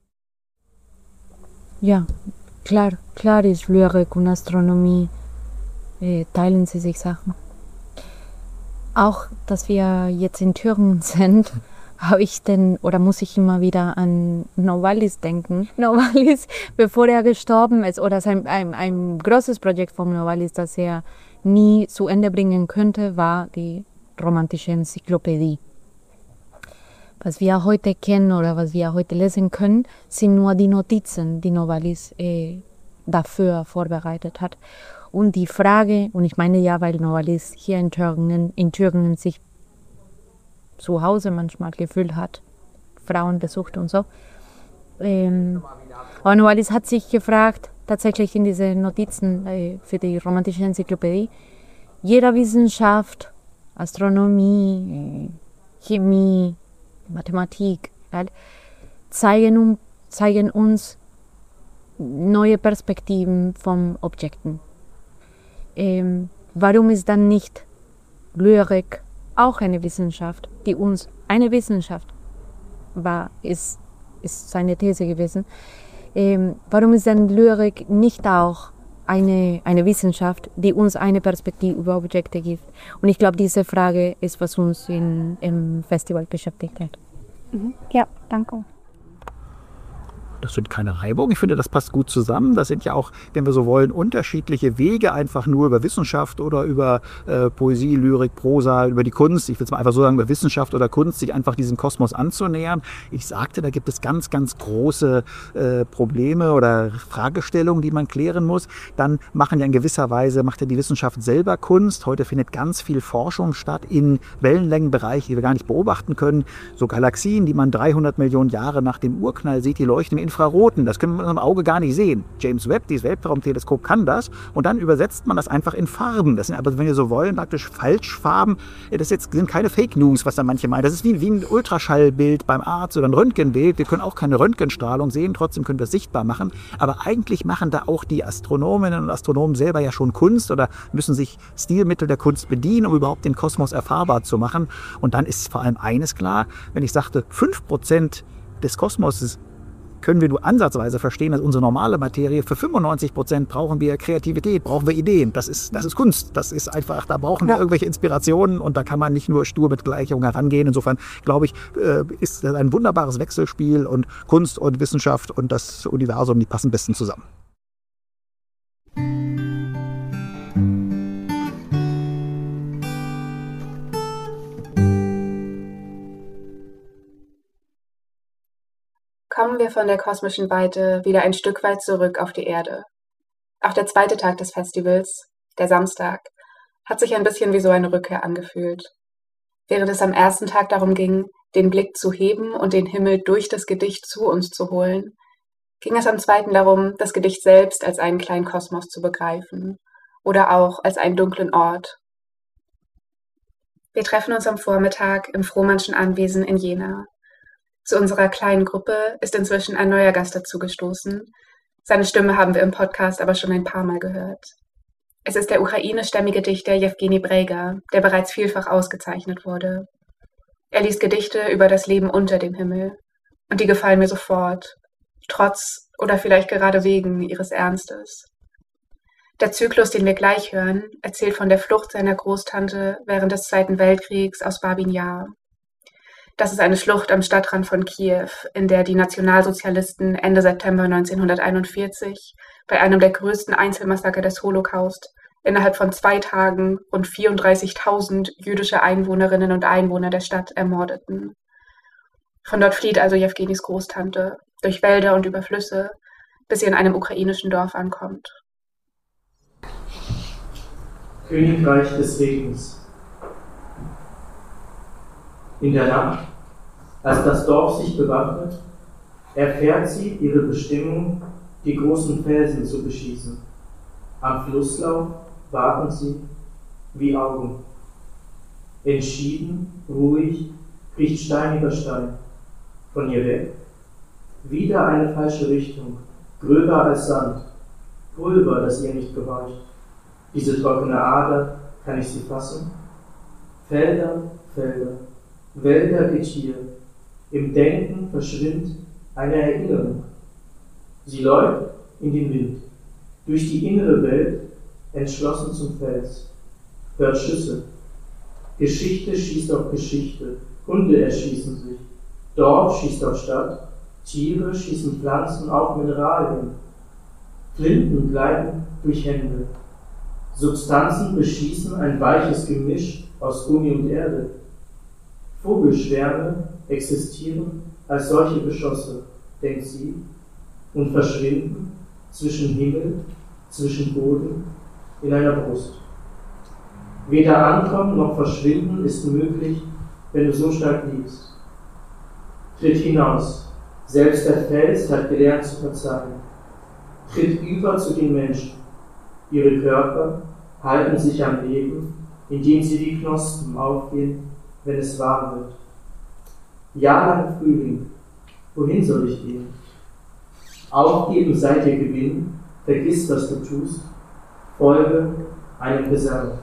Ja, klar ist Lyrik und Astronomie, teilen sie sich Sachen. Auch, dass wir jetzt in Thüringen sind, muss ich immer wieder an Novalis denken. Novalis, bevor er gestorben ist, oder ein großes Projekt von Novalis, das er nie zu Ende bringen könnte, war die romantische Enzyklopädie. Was wir heute kennen oder was wir heute lesen können, sind nur die Notizen, die Novalis dafür vorbereitet hat. Und die Frage, und ich meine ja, weil Novalis hier in Thüringen sich zu Hause manchmal gefühlt hat, Frauen besucht und so. Aber Novalis hat sich gefragt, tatsächlich in diese Notizen für die romantische Enzyklopädie, jeder Wissenschaft, Astronomie, Chemie, Mathematik, zeigen uns neue Perspektiven von Objekten. Warum ist dann nicht Lyrik auch eine Wissenschaft, die uns eine Wissenschaft ist seine These gewesen. Warum ist dann Lyrik nicht auch eine Wissenschaft, die uns eine Perspektive über Objekte gibt? Und ich glaube, diese Frage ist, was uns im Festival beschäftigt hat. Ja, danke. Das sind keine Reibung. Ich finde, das passt gut zusammen. Das sind ja auch, wenn wir so wollen, unterschiedliche Wege, einfach nur über Wissenschaft oder über Poesie, Lyrik, Prosa, über die Kunst. Ich will es mal einfach so sagen, über Wissenschaft oder Kunst, sich einfach diesem Kosmos anzunähern. Ich sagte, da gibt es ganz, ganz große Probleme oder Fragestellungen, die man klären muss. Dann macht ja die Wissenschaft selber Kunst. Heute findet ganz viel Forschung statt in Wellenlängenbereichen, die wir gar nicht beobachten können. So Galaxien, die man 300 Millionen Jahre nach dem Urknall sieht, die leuchten im Infraroten. Das können wir mit unserem Auge gar nicht sehen. James Webb, dieses Weltraumteleskop, kann das. Und dann übersetzt man das einfach in Farben. Das sind aber, wenn wir so wollen, praktisch Falschfarben. Das sind keine Fake News, was da manche meinen. Das ist wie ein Ultraschallbild beim Arzt oder ein Röntgenbild. Wir können auch keine Röntgenstrahlung sehen, trotzdem können wir es sichtbar machen. Aber eigentlich machen da auch die Astronominnen und Astronomen selber ja schon Kunst oder müssen sich Stilmittel der Kunst bedienen, um überhaupt den Kosmos erfahrbar zu machen. Und dann ist vor allem eines klar, wenn ich sagte, 5% des Kosmoses können wir nur ansatzweise verstehen, dass unsere normale Materie, für 95% brauchen wir Kreativität, brauchen wir Ideen. Das ist Kunst. Das ist einfach, da brauchen wir irgendwelche Inspirationen und da kann man nicht nur stur mit Gleichungen herangehen. Insofern glaube ich, ist das ein wunderbares Wechselspiel und Kunst und Wissenschaft und das Universum, die passen besten zusammen. Kommen wir von der kosmischen Weite wieder ein Stück weit zurück auf die Erde. Auch der zweite Tag des Festivals, der Samstag, hat sich ein bisschen wie so eine Rückkehr angefühlt. Während es am ersten Tag darum ging, den Blick zu heben und den Himmel durch das Gedicht zu uns zu holen, ging es am zweiten darum, das Gedicht selbst als einen kleinen Kosmos zu begreifen oder auch als einen dunklen Ort. Wir treffen uns am Vormittag im Frohmannschen Anwesen in Jena. Zu unserer kleinen Gruppe ist inzwischen ein neuer Gast dazugestoßen. Seine Stimme haben wir im Podcast aber schon ein paar Mal gehört. Es ist der ukrainischstämmige Dichter Jewgeni Brega, der bereits vielfach ausgezeichnet wurde. Er liest Gedichte über das Leben unter dem Himmel. Und die gefallen mir sofort, trotz oder vielleicht gerade wegen ihres Ernstes. Der Zyklus, den wir gleich hören, erzählt von der Flucht seiner Großtante während des Zweiten Weltkriegs aus Babin Jar. Das ist eine Schlucht am Stadtrand von Kiew, in der die Nationalsozialisten Ende September 1941 bei einem der größten Einzelmassaker des Holocaust innerhalb von 2 Tagen rund 34.000 jüdische Einwohnerinnen und Einwohner der Stadt ermordeten. Von dort flieht also Jewgenis Großtante durch Wälder und über Flüsse, bis sie in einem ukrainischen Dorf ankommt. Königreich des Regens. In der Nacht, als das Dorf sich bewaffnet, erfährt sie ihre Bestimmung, die großen Felsen zu beschießen. Am Flusslauf warten sie wie Augen. Entschieden, ruhig, kriecht Stein über Stein. Von ihr weg, wieder eine falsche Richtung, gröber als Sand, Pulver, das ihr nicht gehorcht. Diese trockene Ader, kann ich sie fassen? Felder, Felder, Wälder, Getier, im Denken verschwindet eine Erinnerung. Sie läuft in den Wind, durch die innere Welt, entschlossen zum Fels, hört Schüsse. Geschichte schießt auf Geschichte, Hunde erschießen sich, Dorf schießt auf Stadt, Tiere schießen Pflanzen auf Mineralien, Flinten gleiten durch Hände, Substanzen beschießen ein weiches Gemisch aus Gummi und Erde. Vogelschwärme existieren als solche Geschosse, denkt sie, und verschwinden zwischen Himmel, zwischen Boden, in einer Brust. Weder Ankommen noch Verschwinden ist möglich, wenn du so stark liebst. Tritt hinaus, selbst der Fels hat gelernt zu verzeihen. Tritt über zu den Menschen. Ihre Körper halten sich am Leben, indem sie wie Knospen aufgehen, wenn es warm wird. Jahrelang Frühling, wohin soll ich gehen? Aufgeben sei dir Gewinn, vergiss, was du tust, folge einem Gesang.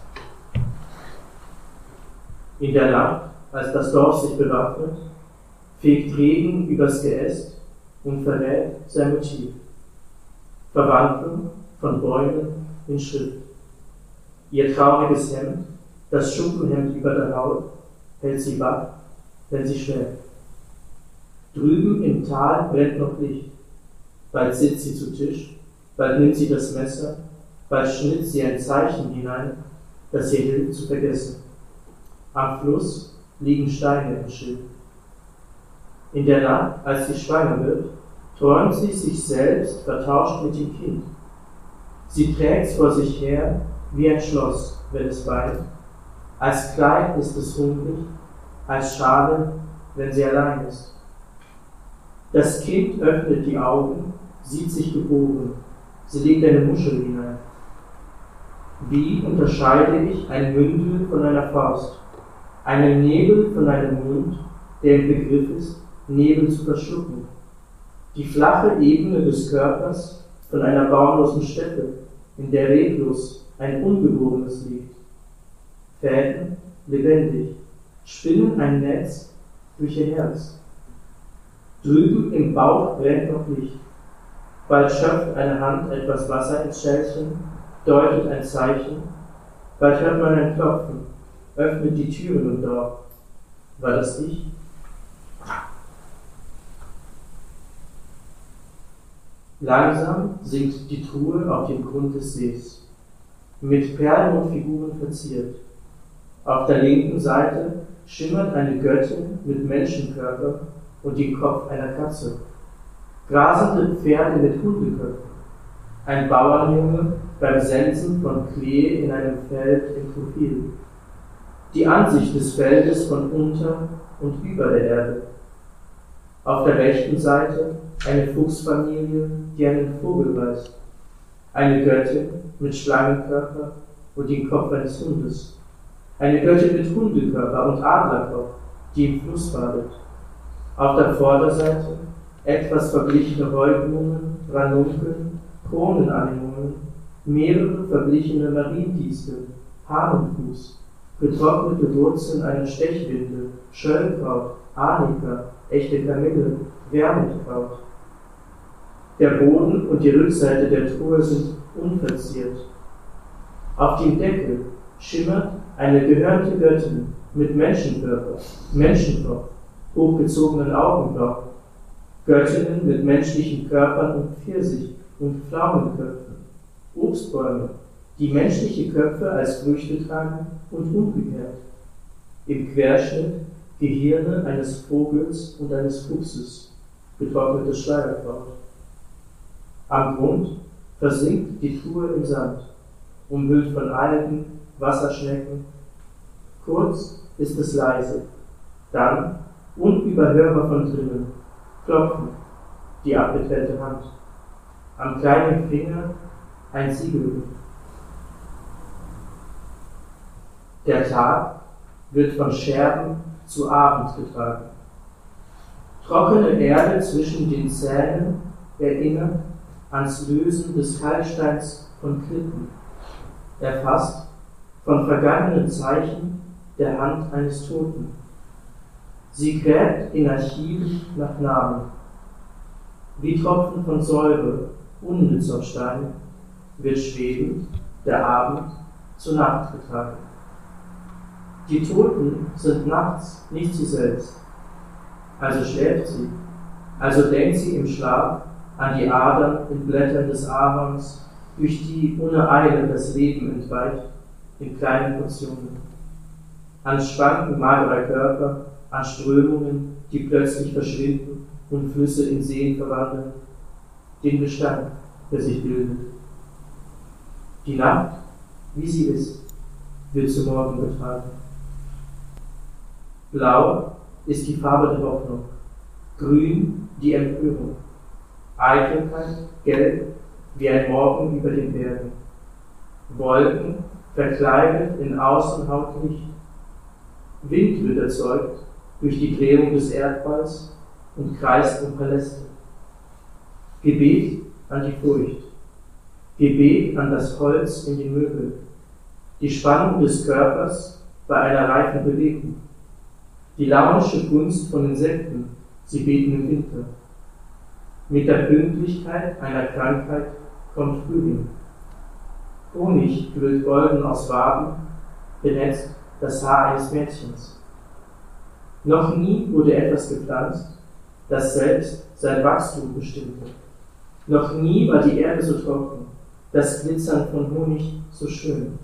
In der Nacht, als das Dorf sich bewaffnet, fegt Regen übers Geäst und verrät sein Motiv. Verwandlung von Bäumen in Schrift. Ihr trauriges Hemd, das Schuppenhemd über der Haut, hält sie wach, wenn sie schläft. Drüben im Tal brennt noch Licht. Bald sitzt sie zu Tisch, bald nimmt sie das Messer, bald schnitt sie ein Zeichen hinein, das ihr hilft zu vergessen. Am Fluss liegen Steine im Schild. In der Nacht, als sie schwanger wird, träumt sie sich selbst vertauscht mit dem Kind. Sie trägt's vor sich her wie ein Schloss, wenn es weint. Als Kleid ist es hungrig, als Schale, wenn sie allein ist. Das Kind öffnet die Augen, sieht sich geboren. Sie legt eine Muschel hinein. Wie unterscheide ich ein Mündel von einer Faust, einen Nebel von einem Mund, der im Begriff ist, Nebel zu verschlucken, die flache Ebene des Körpers von einer baumlosen Steppe, in der reglos ein Ungeborenes liegt. Fäden, lebendig, spinnen ein Netz durch ihr Herz. Drüben im Bauch brennt noch Licht. Bald schöpft eine Hand etwas Wasser ins Schälchen, deutet ein Zeichen. Bald hört man ein Klopfen, öffnet die Türen im Dorf. War das ich? Langsam sinkt die Truhe auf den Grund des Sees, mit Perlen und Figuren verziert. Auf der linken Seite schimmert eine Göttin mit Menschenkörper und dem Kopf einer Katze. Grasende Pferde mit Hundeköpfen. Ein Bauernjunge beim Sensen von Klee in einem Feld im Profil. die Ansicht des Feldes von unter und über der Erde. Auf der rechten Seite eine Fuchsfamilie, die einen Vogel weist, eine Göttin mit Schlangenkörper und dem Kopf eines Hundes, eine Göttin mit Hundekörper und Adlerkopf, die im Fluss badet. Auf der Vorderseite etwas verblichene Heublumen, Ranunkeln, Kronenanemonen, mehrere verblichene Mariendisteln, Hahnenfuß, getrocknete Wurzeln einer Stechwinde, Schöllkraut, Arnika, echte Kamille, Wermutkraut. Der Boden und die Rückseite der Truhe sind unverziert. Auf dem Deckel schimmert eine gehörnte Göttin mit Menschenkörper, Menschenkopf, hochgezogenen Augenbrauen, Göttinnen mit menschlichen Körpern und Pfirsich- und Pflaumenköpfen, Obstbäume, die menschliche Köpfe als Früchte tragen und umgekehrt. Im Querschnitt Gehirne eines Vogels und eines Fuchses, getrocknetes Schleierkraut. Am Grund versinkt die Truhe im Sand, umhüllt von Algen, Wasserschnecken. Kurz ist es leise, dann, unüberhörbar von drinnen, Klopfen, die abgetrennte Hand. Am kleinen Finger ein Siegelring. Der Tag wird von Scherben zu Abend getragen. Trockene Erde zwischen den Zähnen erinnert ans Lösen des Kalksteins von Klippen, erfasst von vergangenen Zeichen der Hand eines Toten. Sie gräbt in Archiven nach Namen. Wie Tropfen von Säure, unnütz auf Stein, wird schwebend der Abend zur Nacht getragen. Die Toten sind nachts nicht sie selbst. Also schläft sie, also denkt sie im Schlaf an die Adern in Blättern des Ahorns, durch die ohne Eile das Leben entweicht, in kleinen Portionen. An Schwanken magerer Körper, an Strömungen, die plötzlich verschwinden und Flüsse in Seen verwandeln, den Gestank, der sich bildet. Die Nacht, wie sie ist, wird zu Morgen getragen. Blau ist die Farbe der Hoffnung, grün die Empörung, Eitelkeit gelb wie ein Morgen über den Bergen, Wolken verkleidet in Außenhautlicht, Wind wird erzeugt durch die Drehung des Erdballs und kreist um Paläste. Gebet an die Furcht, Gebet an das Holz in den Möbeln, die Spannung des Körpers bei einer reifen Bewegung, die launische Gunst von Insekten, sie beten im Winter. Mit der Pünktlichkeit einer Krankheit kommt Frühling. Honig quillt golden aus Waben, benetzt das Haar eines Mädchens. Noch nie wurde etwas gepflanzt, das selbst sein Wachstum bestimmte. Noch nie war die Erde so trocken, das Glitzern von Honig so schön.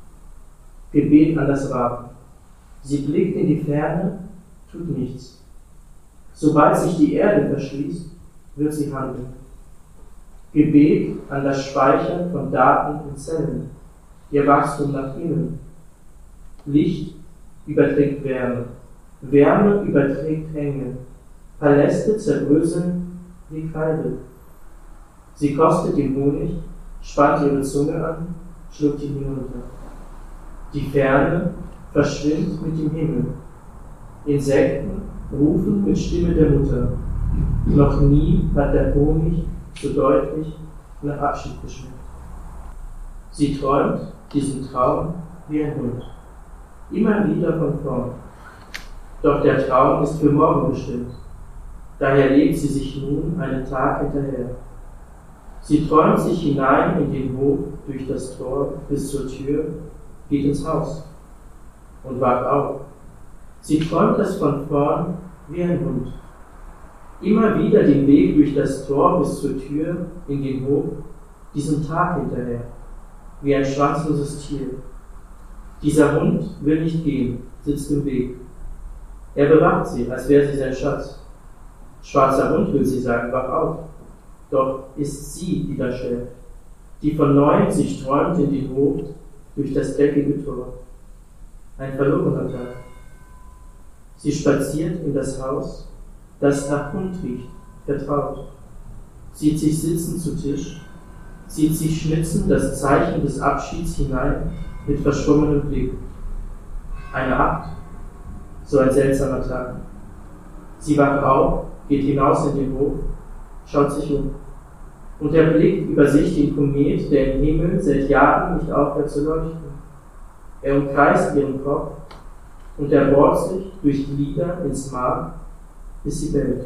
Gebet an das Waben. Sie blickt in die Ferne, tut nichts. Sobald sich die Erde verschließt, wird sie handeln. Gebet an das Speichern von Daten in Zellen, ihr Wachstum nach innen. Licht überträgt Wärme, Wärme überträgt Hänge, Paläste zerbröseln wie Kreide. Sie kostet den Honig, spannt ihre Zunge an, schluckt ihn hinunter. Die Ferne verschwimmt mit dem Himmel. Insekten rufen mit Stimme der Mutter. Noch nie hat der Honig so deutlich nach Abschied geschmeckt. Sie träumt diesen Traum wie ein Hund, immer wieder von vorn. Doch der Traum ist für morgen bestimmt. Daher lebt sie sich nun einen Tag hinterher. Sie träumt sich hinein in den Hof durch das Tor bis zur Tür, geht ins Haus und wacht auf. Sie träumt es von vorn wie ein Hund. Immer wieder den Weg durch das Tor bis zur Tür in den Hof, diesen Tag hinterher, wie ein schwanzloses Tier. Dieser Hund will nicht gehen, sitzt im Weg. Er bewacht sie, als wäre sie sein Schatz. Schwarzer Hund, will sie sagen, wach auf. Doch ist sie, die da schläft, die von neuem sich träumt in den Hof durch das dreckige Tor. ein verlorener Tag. Sie spaziert in das Haus, das nach Hund riecht, vertraut, sieht sich sitzen zu Tisch, sieht sich schnitzen das Zeichen des Abschieds hinein mit verschwommenem Blick. Eine Acht, so ein seltsamer Tag. Sie wacht auf, geht hinaus in den Hof, schaut sich um und erblickt über sich den Komet, der im Himmel seit Jahren nicht aufhört zu leuchten. Er umkreist ihren Kopf und er bohrt sich durch Glieder ins Mark, bis sie bellt.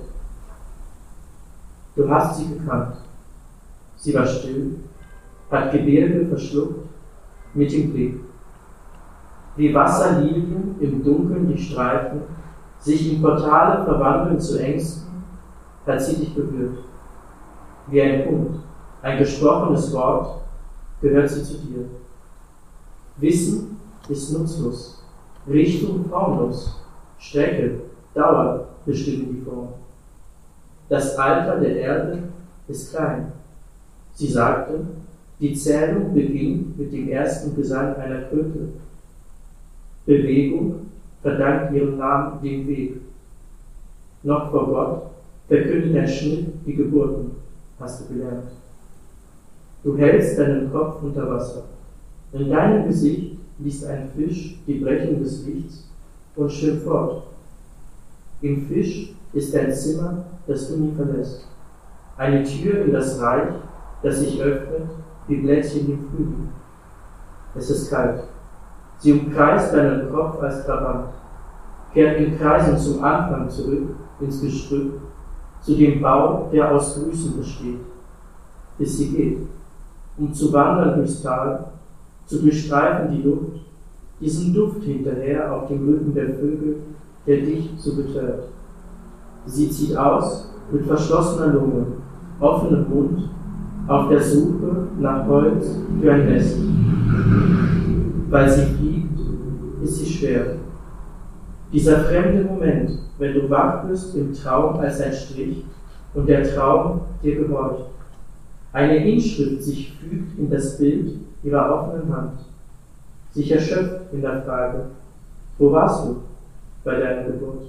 Du hast sie gekannt. Sie war still, hat Gebirge verschluckt, mit dem Blick. Wie Wasserlilien im Dunkeln die Streifen sich in Portale verwandeln zu Ängsten, hat sie dich berührt. Wie ein Punkt, ein gesprochenes Wort, gehört sie zu dir. Wissen ist nutzlos, Richtung formlos, Strecke, Dauer bestimmen die Form. Das Alter der Erde ist klein. Sie sagte, die Zählung beginnt mit dem ersten Gesang einer Kröte. Bewegung verdankt ihrem Namen den Weg. Noch vor Gott verkündet ein Schnitt die Geburten, hast du gelernt. Du hältst deinen Kopf unter Wasser. In deinem Gesicht liest ein Fisch die Brechung des Lichts und schwimmt fort. Im Fisch ist ein Zimmer, das du nie verlässt. Eine Tür in das Reich, das sich öffnet, wie Blättchen im Frühling. Es ist kalt. Sie umkreist deinen Kopf als Trabant, kehrt in Kreisen zum Anfang zurück, ins Gestrüpp, zu dem Bau, der aus Grüßen besteht, bis sie geht, um zu wandern durchs Tal, zu durchstreifen die Luft, diesen Duft hinterher auf dem Rücken der Vögel, der dich so betäubt. Sie zieht aus mit verschlossener Lunge, offenem Mund, auf der Suche nach Holz für ein Nest. Weil sie fliegt, ist sie schwer. Dieser fremde Moment, wenn du wach bist im Traum als ein Strich und der Traum dir gehorcht. Eine Inschrift sich fügt in das Bild ihrer offenen Hand, sich erschöpft in der Frage, wo warst du bei deiner Geburt?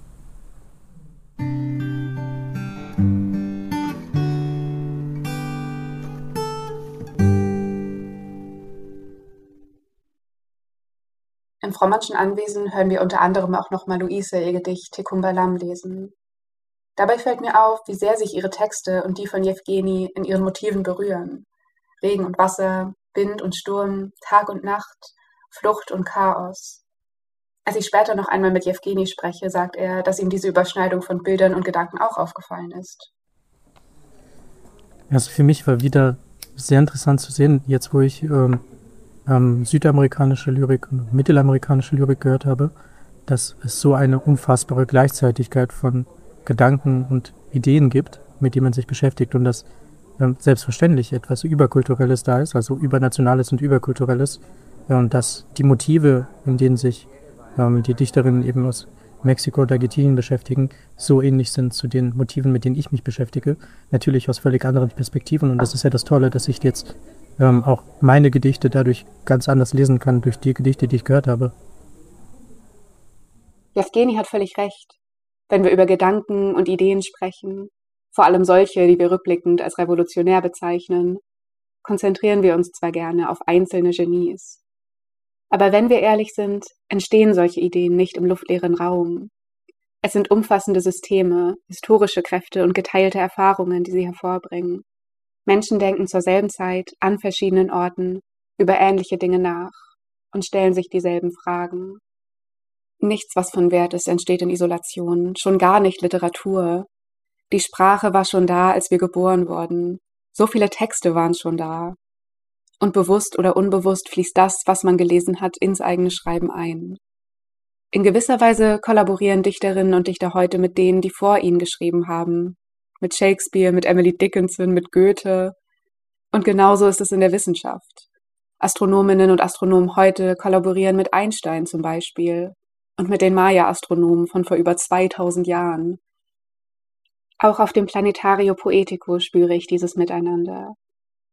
Im Frommernschen Anwesen hören wir unter anderem auch nochmal Luise ihr Gedicht Tekumbalam lesen. Dabei fällt mir auf, wie sehr sich ihre Texte und die von Jewgeni in ihren Motiven berühren. Regen und Wasser, Wind und Sturm, Tag und Nacht, Flucht und Chaos. Als ich später noch einmal mit Jewgeni spreche, sagt er, dass ihm diese Überschneidung von Bildern und Gedanken auch aufgefallen ist. Also für mich war wieder sehr interessant zu sehen, jetzt wo ich südamerikanische Lyrik und mittelamerikanische Lyrik gehört habe, dass es so eine unfassbare Gleichzeitigkeit von Gedanken und Ideen gibt, mit denen man sich beschäftigt und dass selbstverständlich etwas Überkulturelles da ist, also Übernationales und Überkulturelles, und dass die Motive, in denen sich die Dichterinnen eben aus Mexiko oder Argentinien beschäftigen, so ähnlich sind zu den Motiven, mit denen ich mich beschäftige, natürlich aus völlig anderen Perspektiven, und das ist ja das Tolle, dass ich jetzt auch meine Gedichte dadurch ganz anders lesen kann, durch die Gedichte, die ich gehört habe. Jewgeni hat völlig recht. Wenn wir über Gedanken und Ideen sprechen, vor allem solche, die wir rückblickend als revolutionär bezeichnen, konzentrieren wir uns zwar gerne auf einzelne Genies. Aber wenn wir ehrlich sind, entstehen solche Ideen nicht im luftleeren Raum. Es sind umfassende Systeme, historische Kräfte und geteilte Erfahrungen, die sie hervorbringen. Menschen denken zur selben Zeit an verschiedenen Orten über ähnliche Dinge nach und stellen sich dieselben Fragen. Nichts, was von Wert ist, entsteht in Isolation, schon gar nicht Literatur. Die Sprache war schon da, als wir geboren wurden. So viele Texte waren schon da. Und bewusst oder unbewusst fließt das, was man gelesen hat, ins eigene Schreiben ein. In gewisser Weise kollaborieren Dichterinnen und Dichter heute mit denen, die vor ihnen geschrieben haben. Mit Shakespeare, mit Emily Dickinson, mit Goethe. Und genauso ist es in der Wissenschaft. Astronominnen und Astronomen heute kollaborieren mit Einstein zum Beispiel und mit den Maya-Astronomen von vor über 2000 Jahren. Auch auf dem Planetario Poetico spüre ich dieses Miteinander.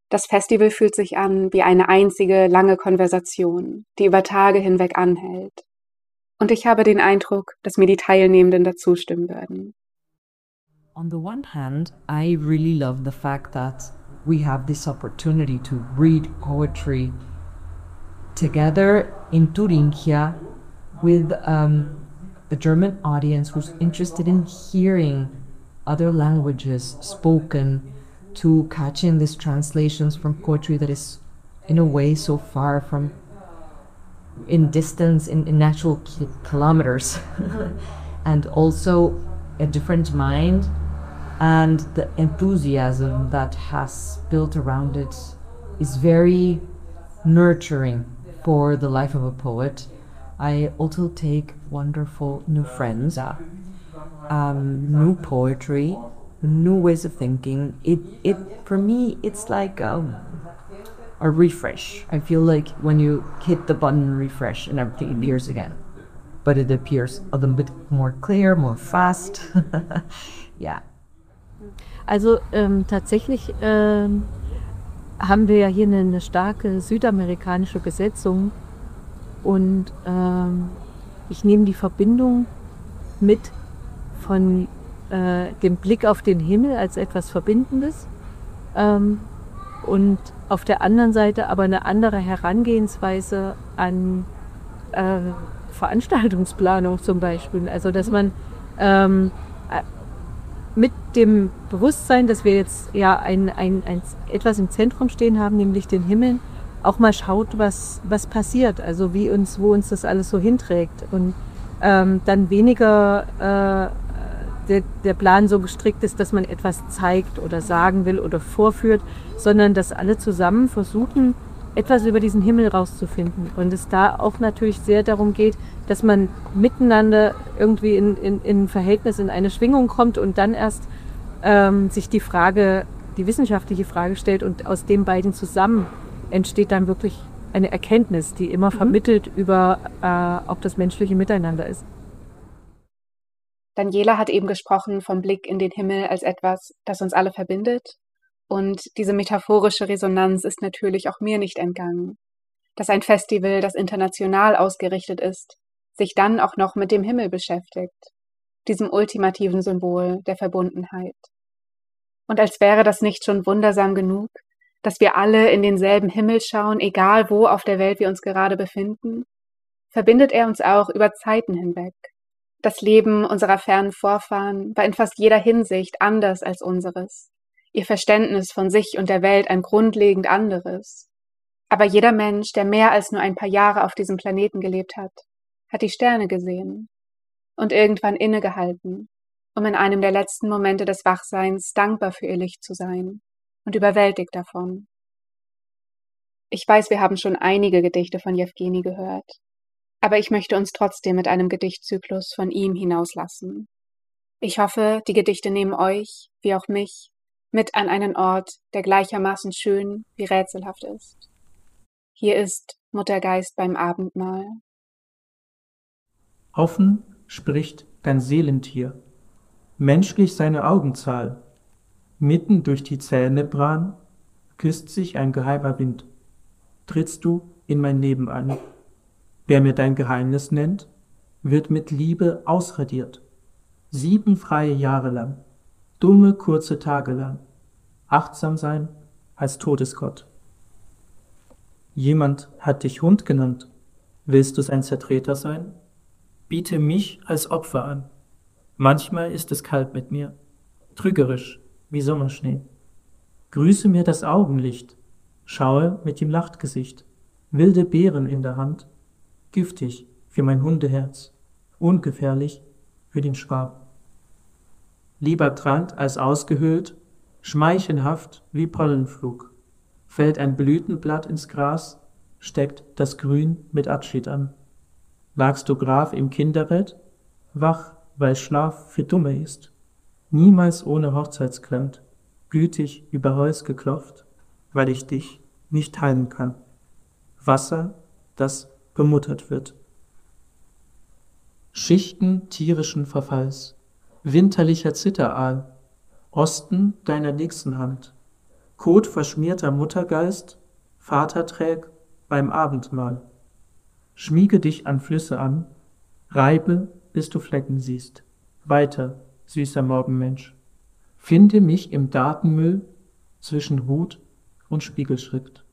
Das Festival fühlt sich an wie eine einzige lange Konversation, die über Tage hinweg anhält. Und ich habe den Eindruck, dass mir die Teilnehmenden dazu stimmen würden. On the one hand, I really love the fact that we have this opportunity to read poetry together in Thuringia with the German audience who's interested in hearing other languages spoken, to catching these translations from poetry that is in a way so far from in distance, in actual kilometers, and also a different mind, and the enthusiasm that has built around it is very nurturing for the life of a poet. I also take wonderful new friends, new poetry, new ways of thinking. It for me, it's like a refresh. I feel like when you hit the button refresh and everything appears again, but it appears a little bit more clear, more fast. Yeah. Also tatsächlich haben wir ja hier eine starke südamerikanische Besetzung und ich nehme die Verbindung mit von dem Blick auf den Himmel als etwas Verbindendes und auf der anderen Seite aber eine andere Herangehensweise an Veranstaltungsplanung zum Beispiel. Also dass man mit dem Bewusstsein, dass wir jetzt ja etwas im Zentrum stehen haben, nämlich den Himmel, auch mal schaut, was passiert, also wo uns das alles so hinträgt. Und dann weniger der Plan so gestrickt ist, dass man etwas zeigt oder sagen will oder vorführt, sondern dass alle zusammen versuchen, etwas über diesen Himmel rauszufinden. Und es da auch natürlich sehr darum geht, dass man miteinander irgendwie in Verhältnis, in eine Schwingung kommt und dann erst sich die wissenschaftliche Frage stellt, und aus den beiden zusammen entsteht dann wirklich eine Erkenntnis, die immer vermittelt über auch das menschliche Miteinander ist. Daniela hat eben gesprochen vom Blick in den Himmel als etwas, das uns alle verbindet. Und diese metaphorische Resonanz ist natürlich auch mir nicht entgangen. Dass ein Festival, das international ausgerichtet ist, sich dann auch noch mit dem Himmel beschäftigt, diesem ultimativen Symbol der Verbundenheit. Und als wäre das nicht schon wundersam genug, dass wir alle in denselben Himmel schauen, egal wo auf der Welt wir uns gerade befinden, verbindet er uns auch über Zeiten hinweg. Das Leben unserer fernen Vorfahren war in fast jeder Hinsicht anders als unseres. Ihr Verständnis von sich und der Welt ein grundlegend anderes. Aber jeder Mensch, der mehr als nur ein paar Jahre auf diesem Planeten gelebt hat die Sterne gesehen und irgendwann innegehalten, um in einem der letzten Momente des Wachseins dankbar für ihr Licht zu sein und überwältigt davon. Ich weiß, wir haben schon einige Gedichte von Jewgeni gehört, aber ich möchte uns trotzdem mit einem Gedichtzyklus von ihm hinauslassen. Ich hoffe, die Gedichte nehmen euch, wie auch mich, mit an einen Ort, der gleichermaßen schön wie rätselhaft ist. Hier ist Muttergeist beim Abendmahl. Offen spricht dein Seelentier, menschlich seine Augenzahl. Mitten durch die Zähnebran küsst sich ein geheimer Wind. Trittst du in mein Leben ein. Wer mir dein Geheimnis nennt, wird mit Liebe ausradiert. 7 freie Jahre lang, dumme kurze Tage lang, achtsam sein als Todesgott. Jemand hat dich Hund genannt. Willst du sein Zertreter sein? Biete mich als Opfer an. Manchmal ist es kalt mit mir, trügerisch wie Sommerschnee. Grüße mir das Augenlicht, schaue mit dem Lachtgesicht, wilde Beeren in der Hand, giftig für mein Hundeherz, ungefährlich für den Schwab. Lieber trank als ausgehöhlt, schmeichelhaft wie Pollenflug. Fällt ein Blütenblatt ins Gras, steckt das Grün mit Abschied an. Lagst du Graf im Kinderbett, wach, weil Schlaf für Dumme ist. Niemals ohne Hochzeitskleid, gütig über Holz geklopft, weil ich dich nicht heilen kann. Wasser, das bemuttert wird. Schichten tierischen Verfalls, winterlicher Zitteraal, Osten deiner nächsten Hand, Kotverschmierter Muttergeist, Vaterträg beim Abendmahl. Schmiege dich an Flüsse an, reibe, bis du Flecken siehst. Weiter, süßer Morgenmensch. Finde mich im Datenmüll zwischen Hut und Spiegelschrift.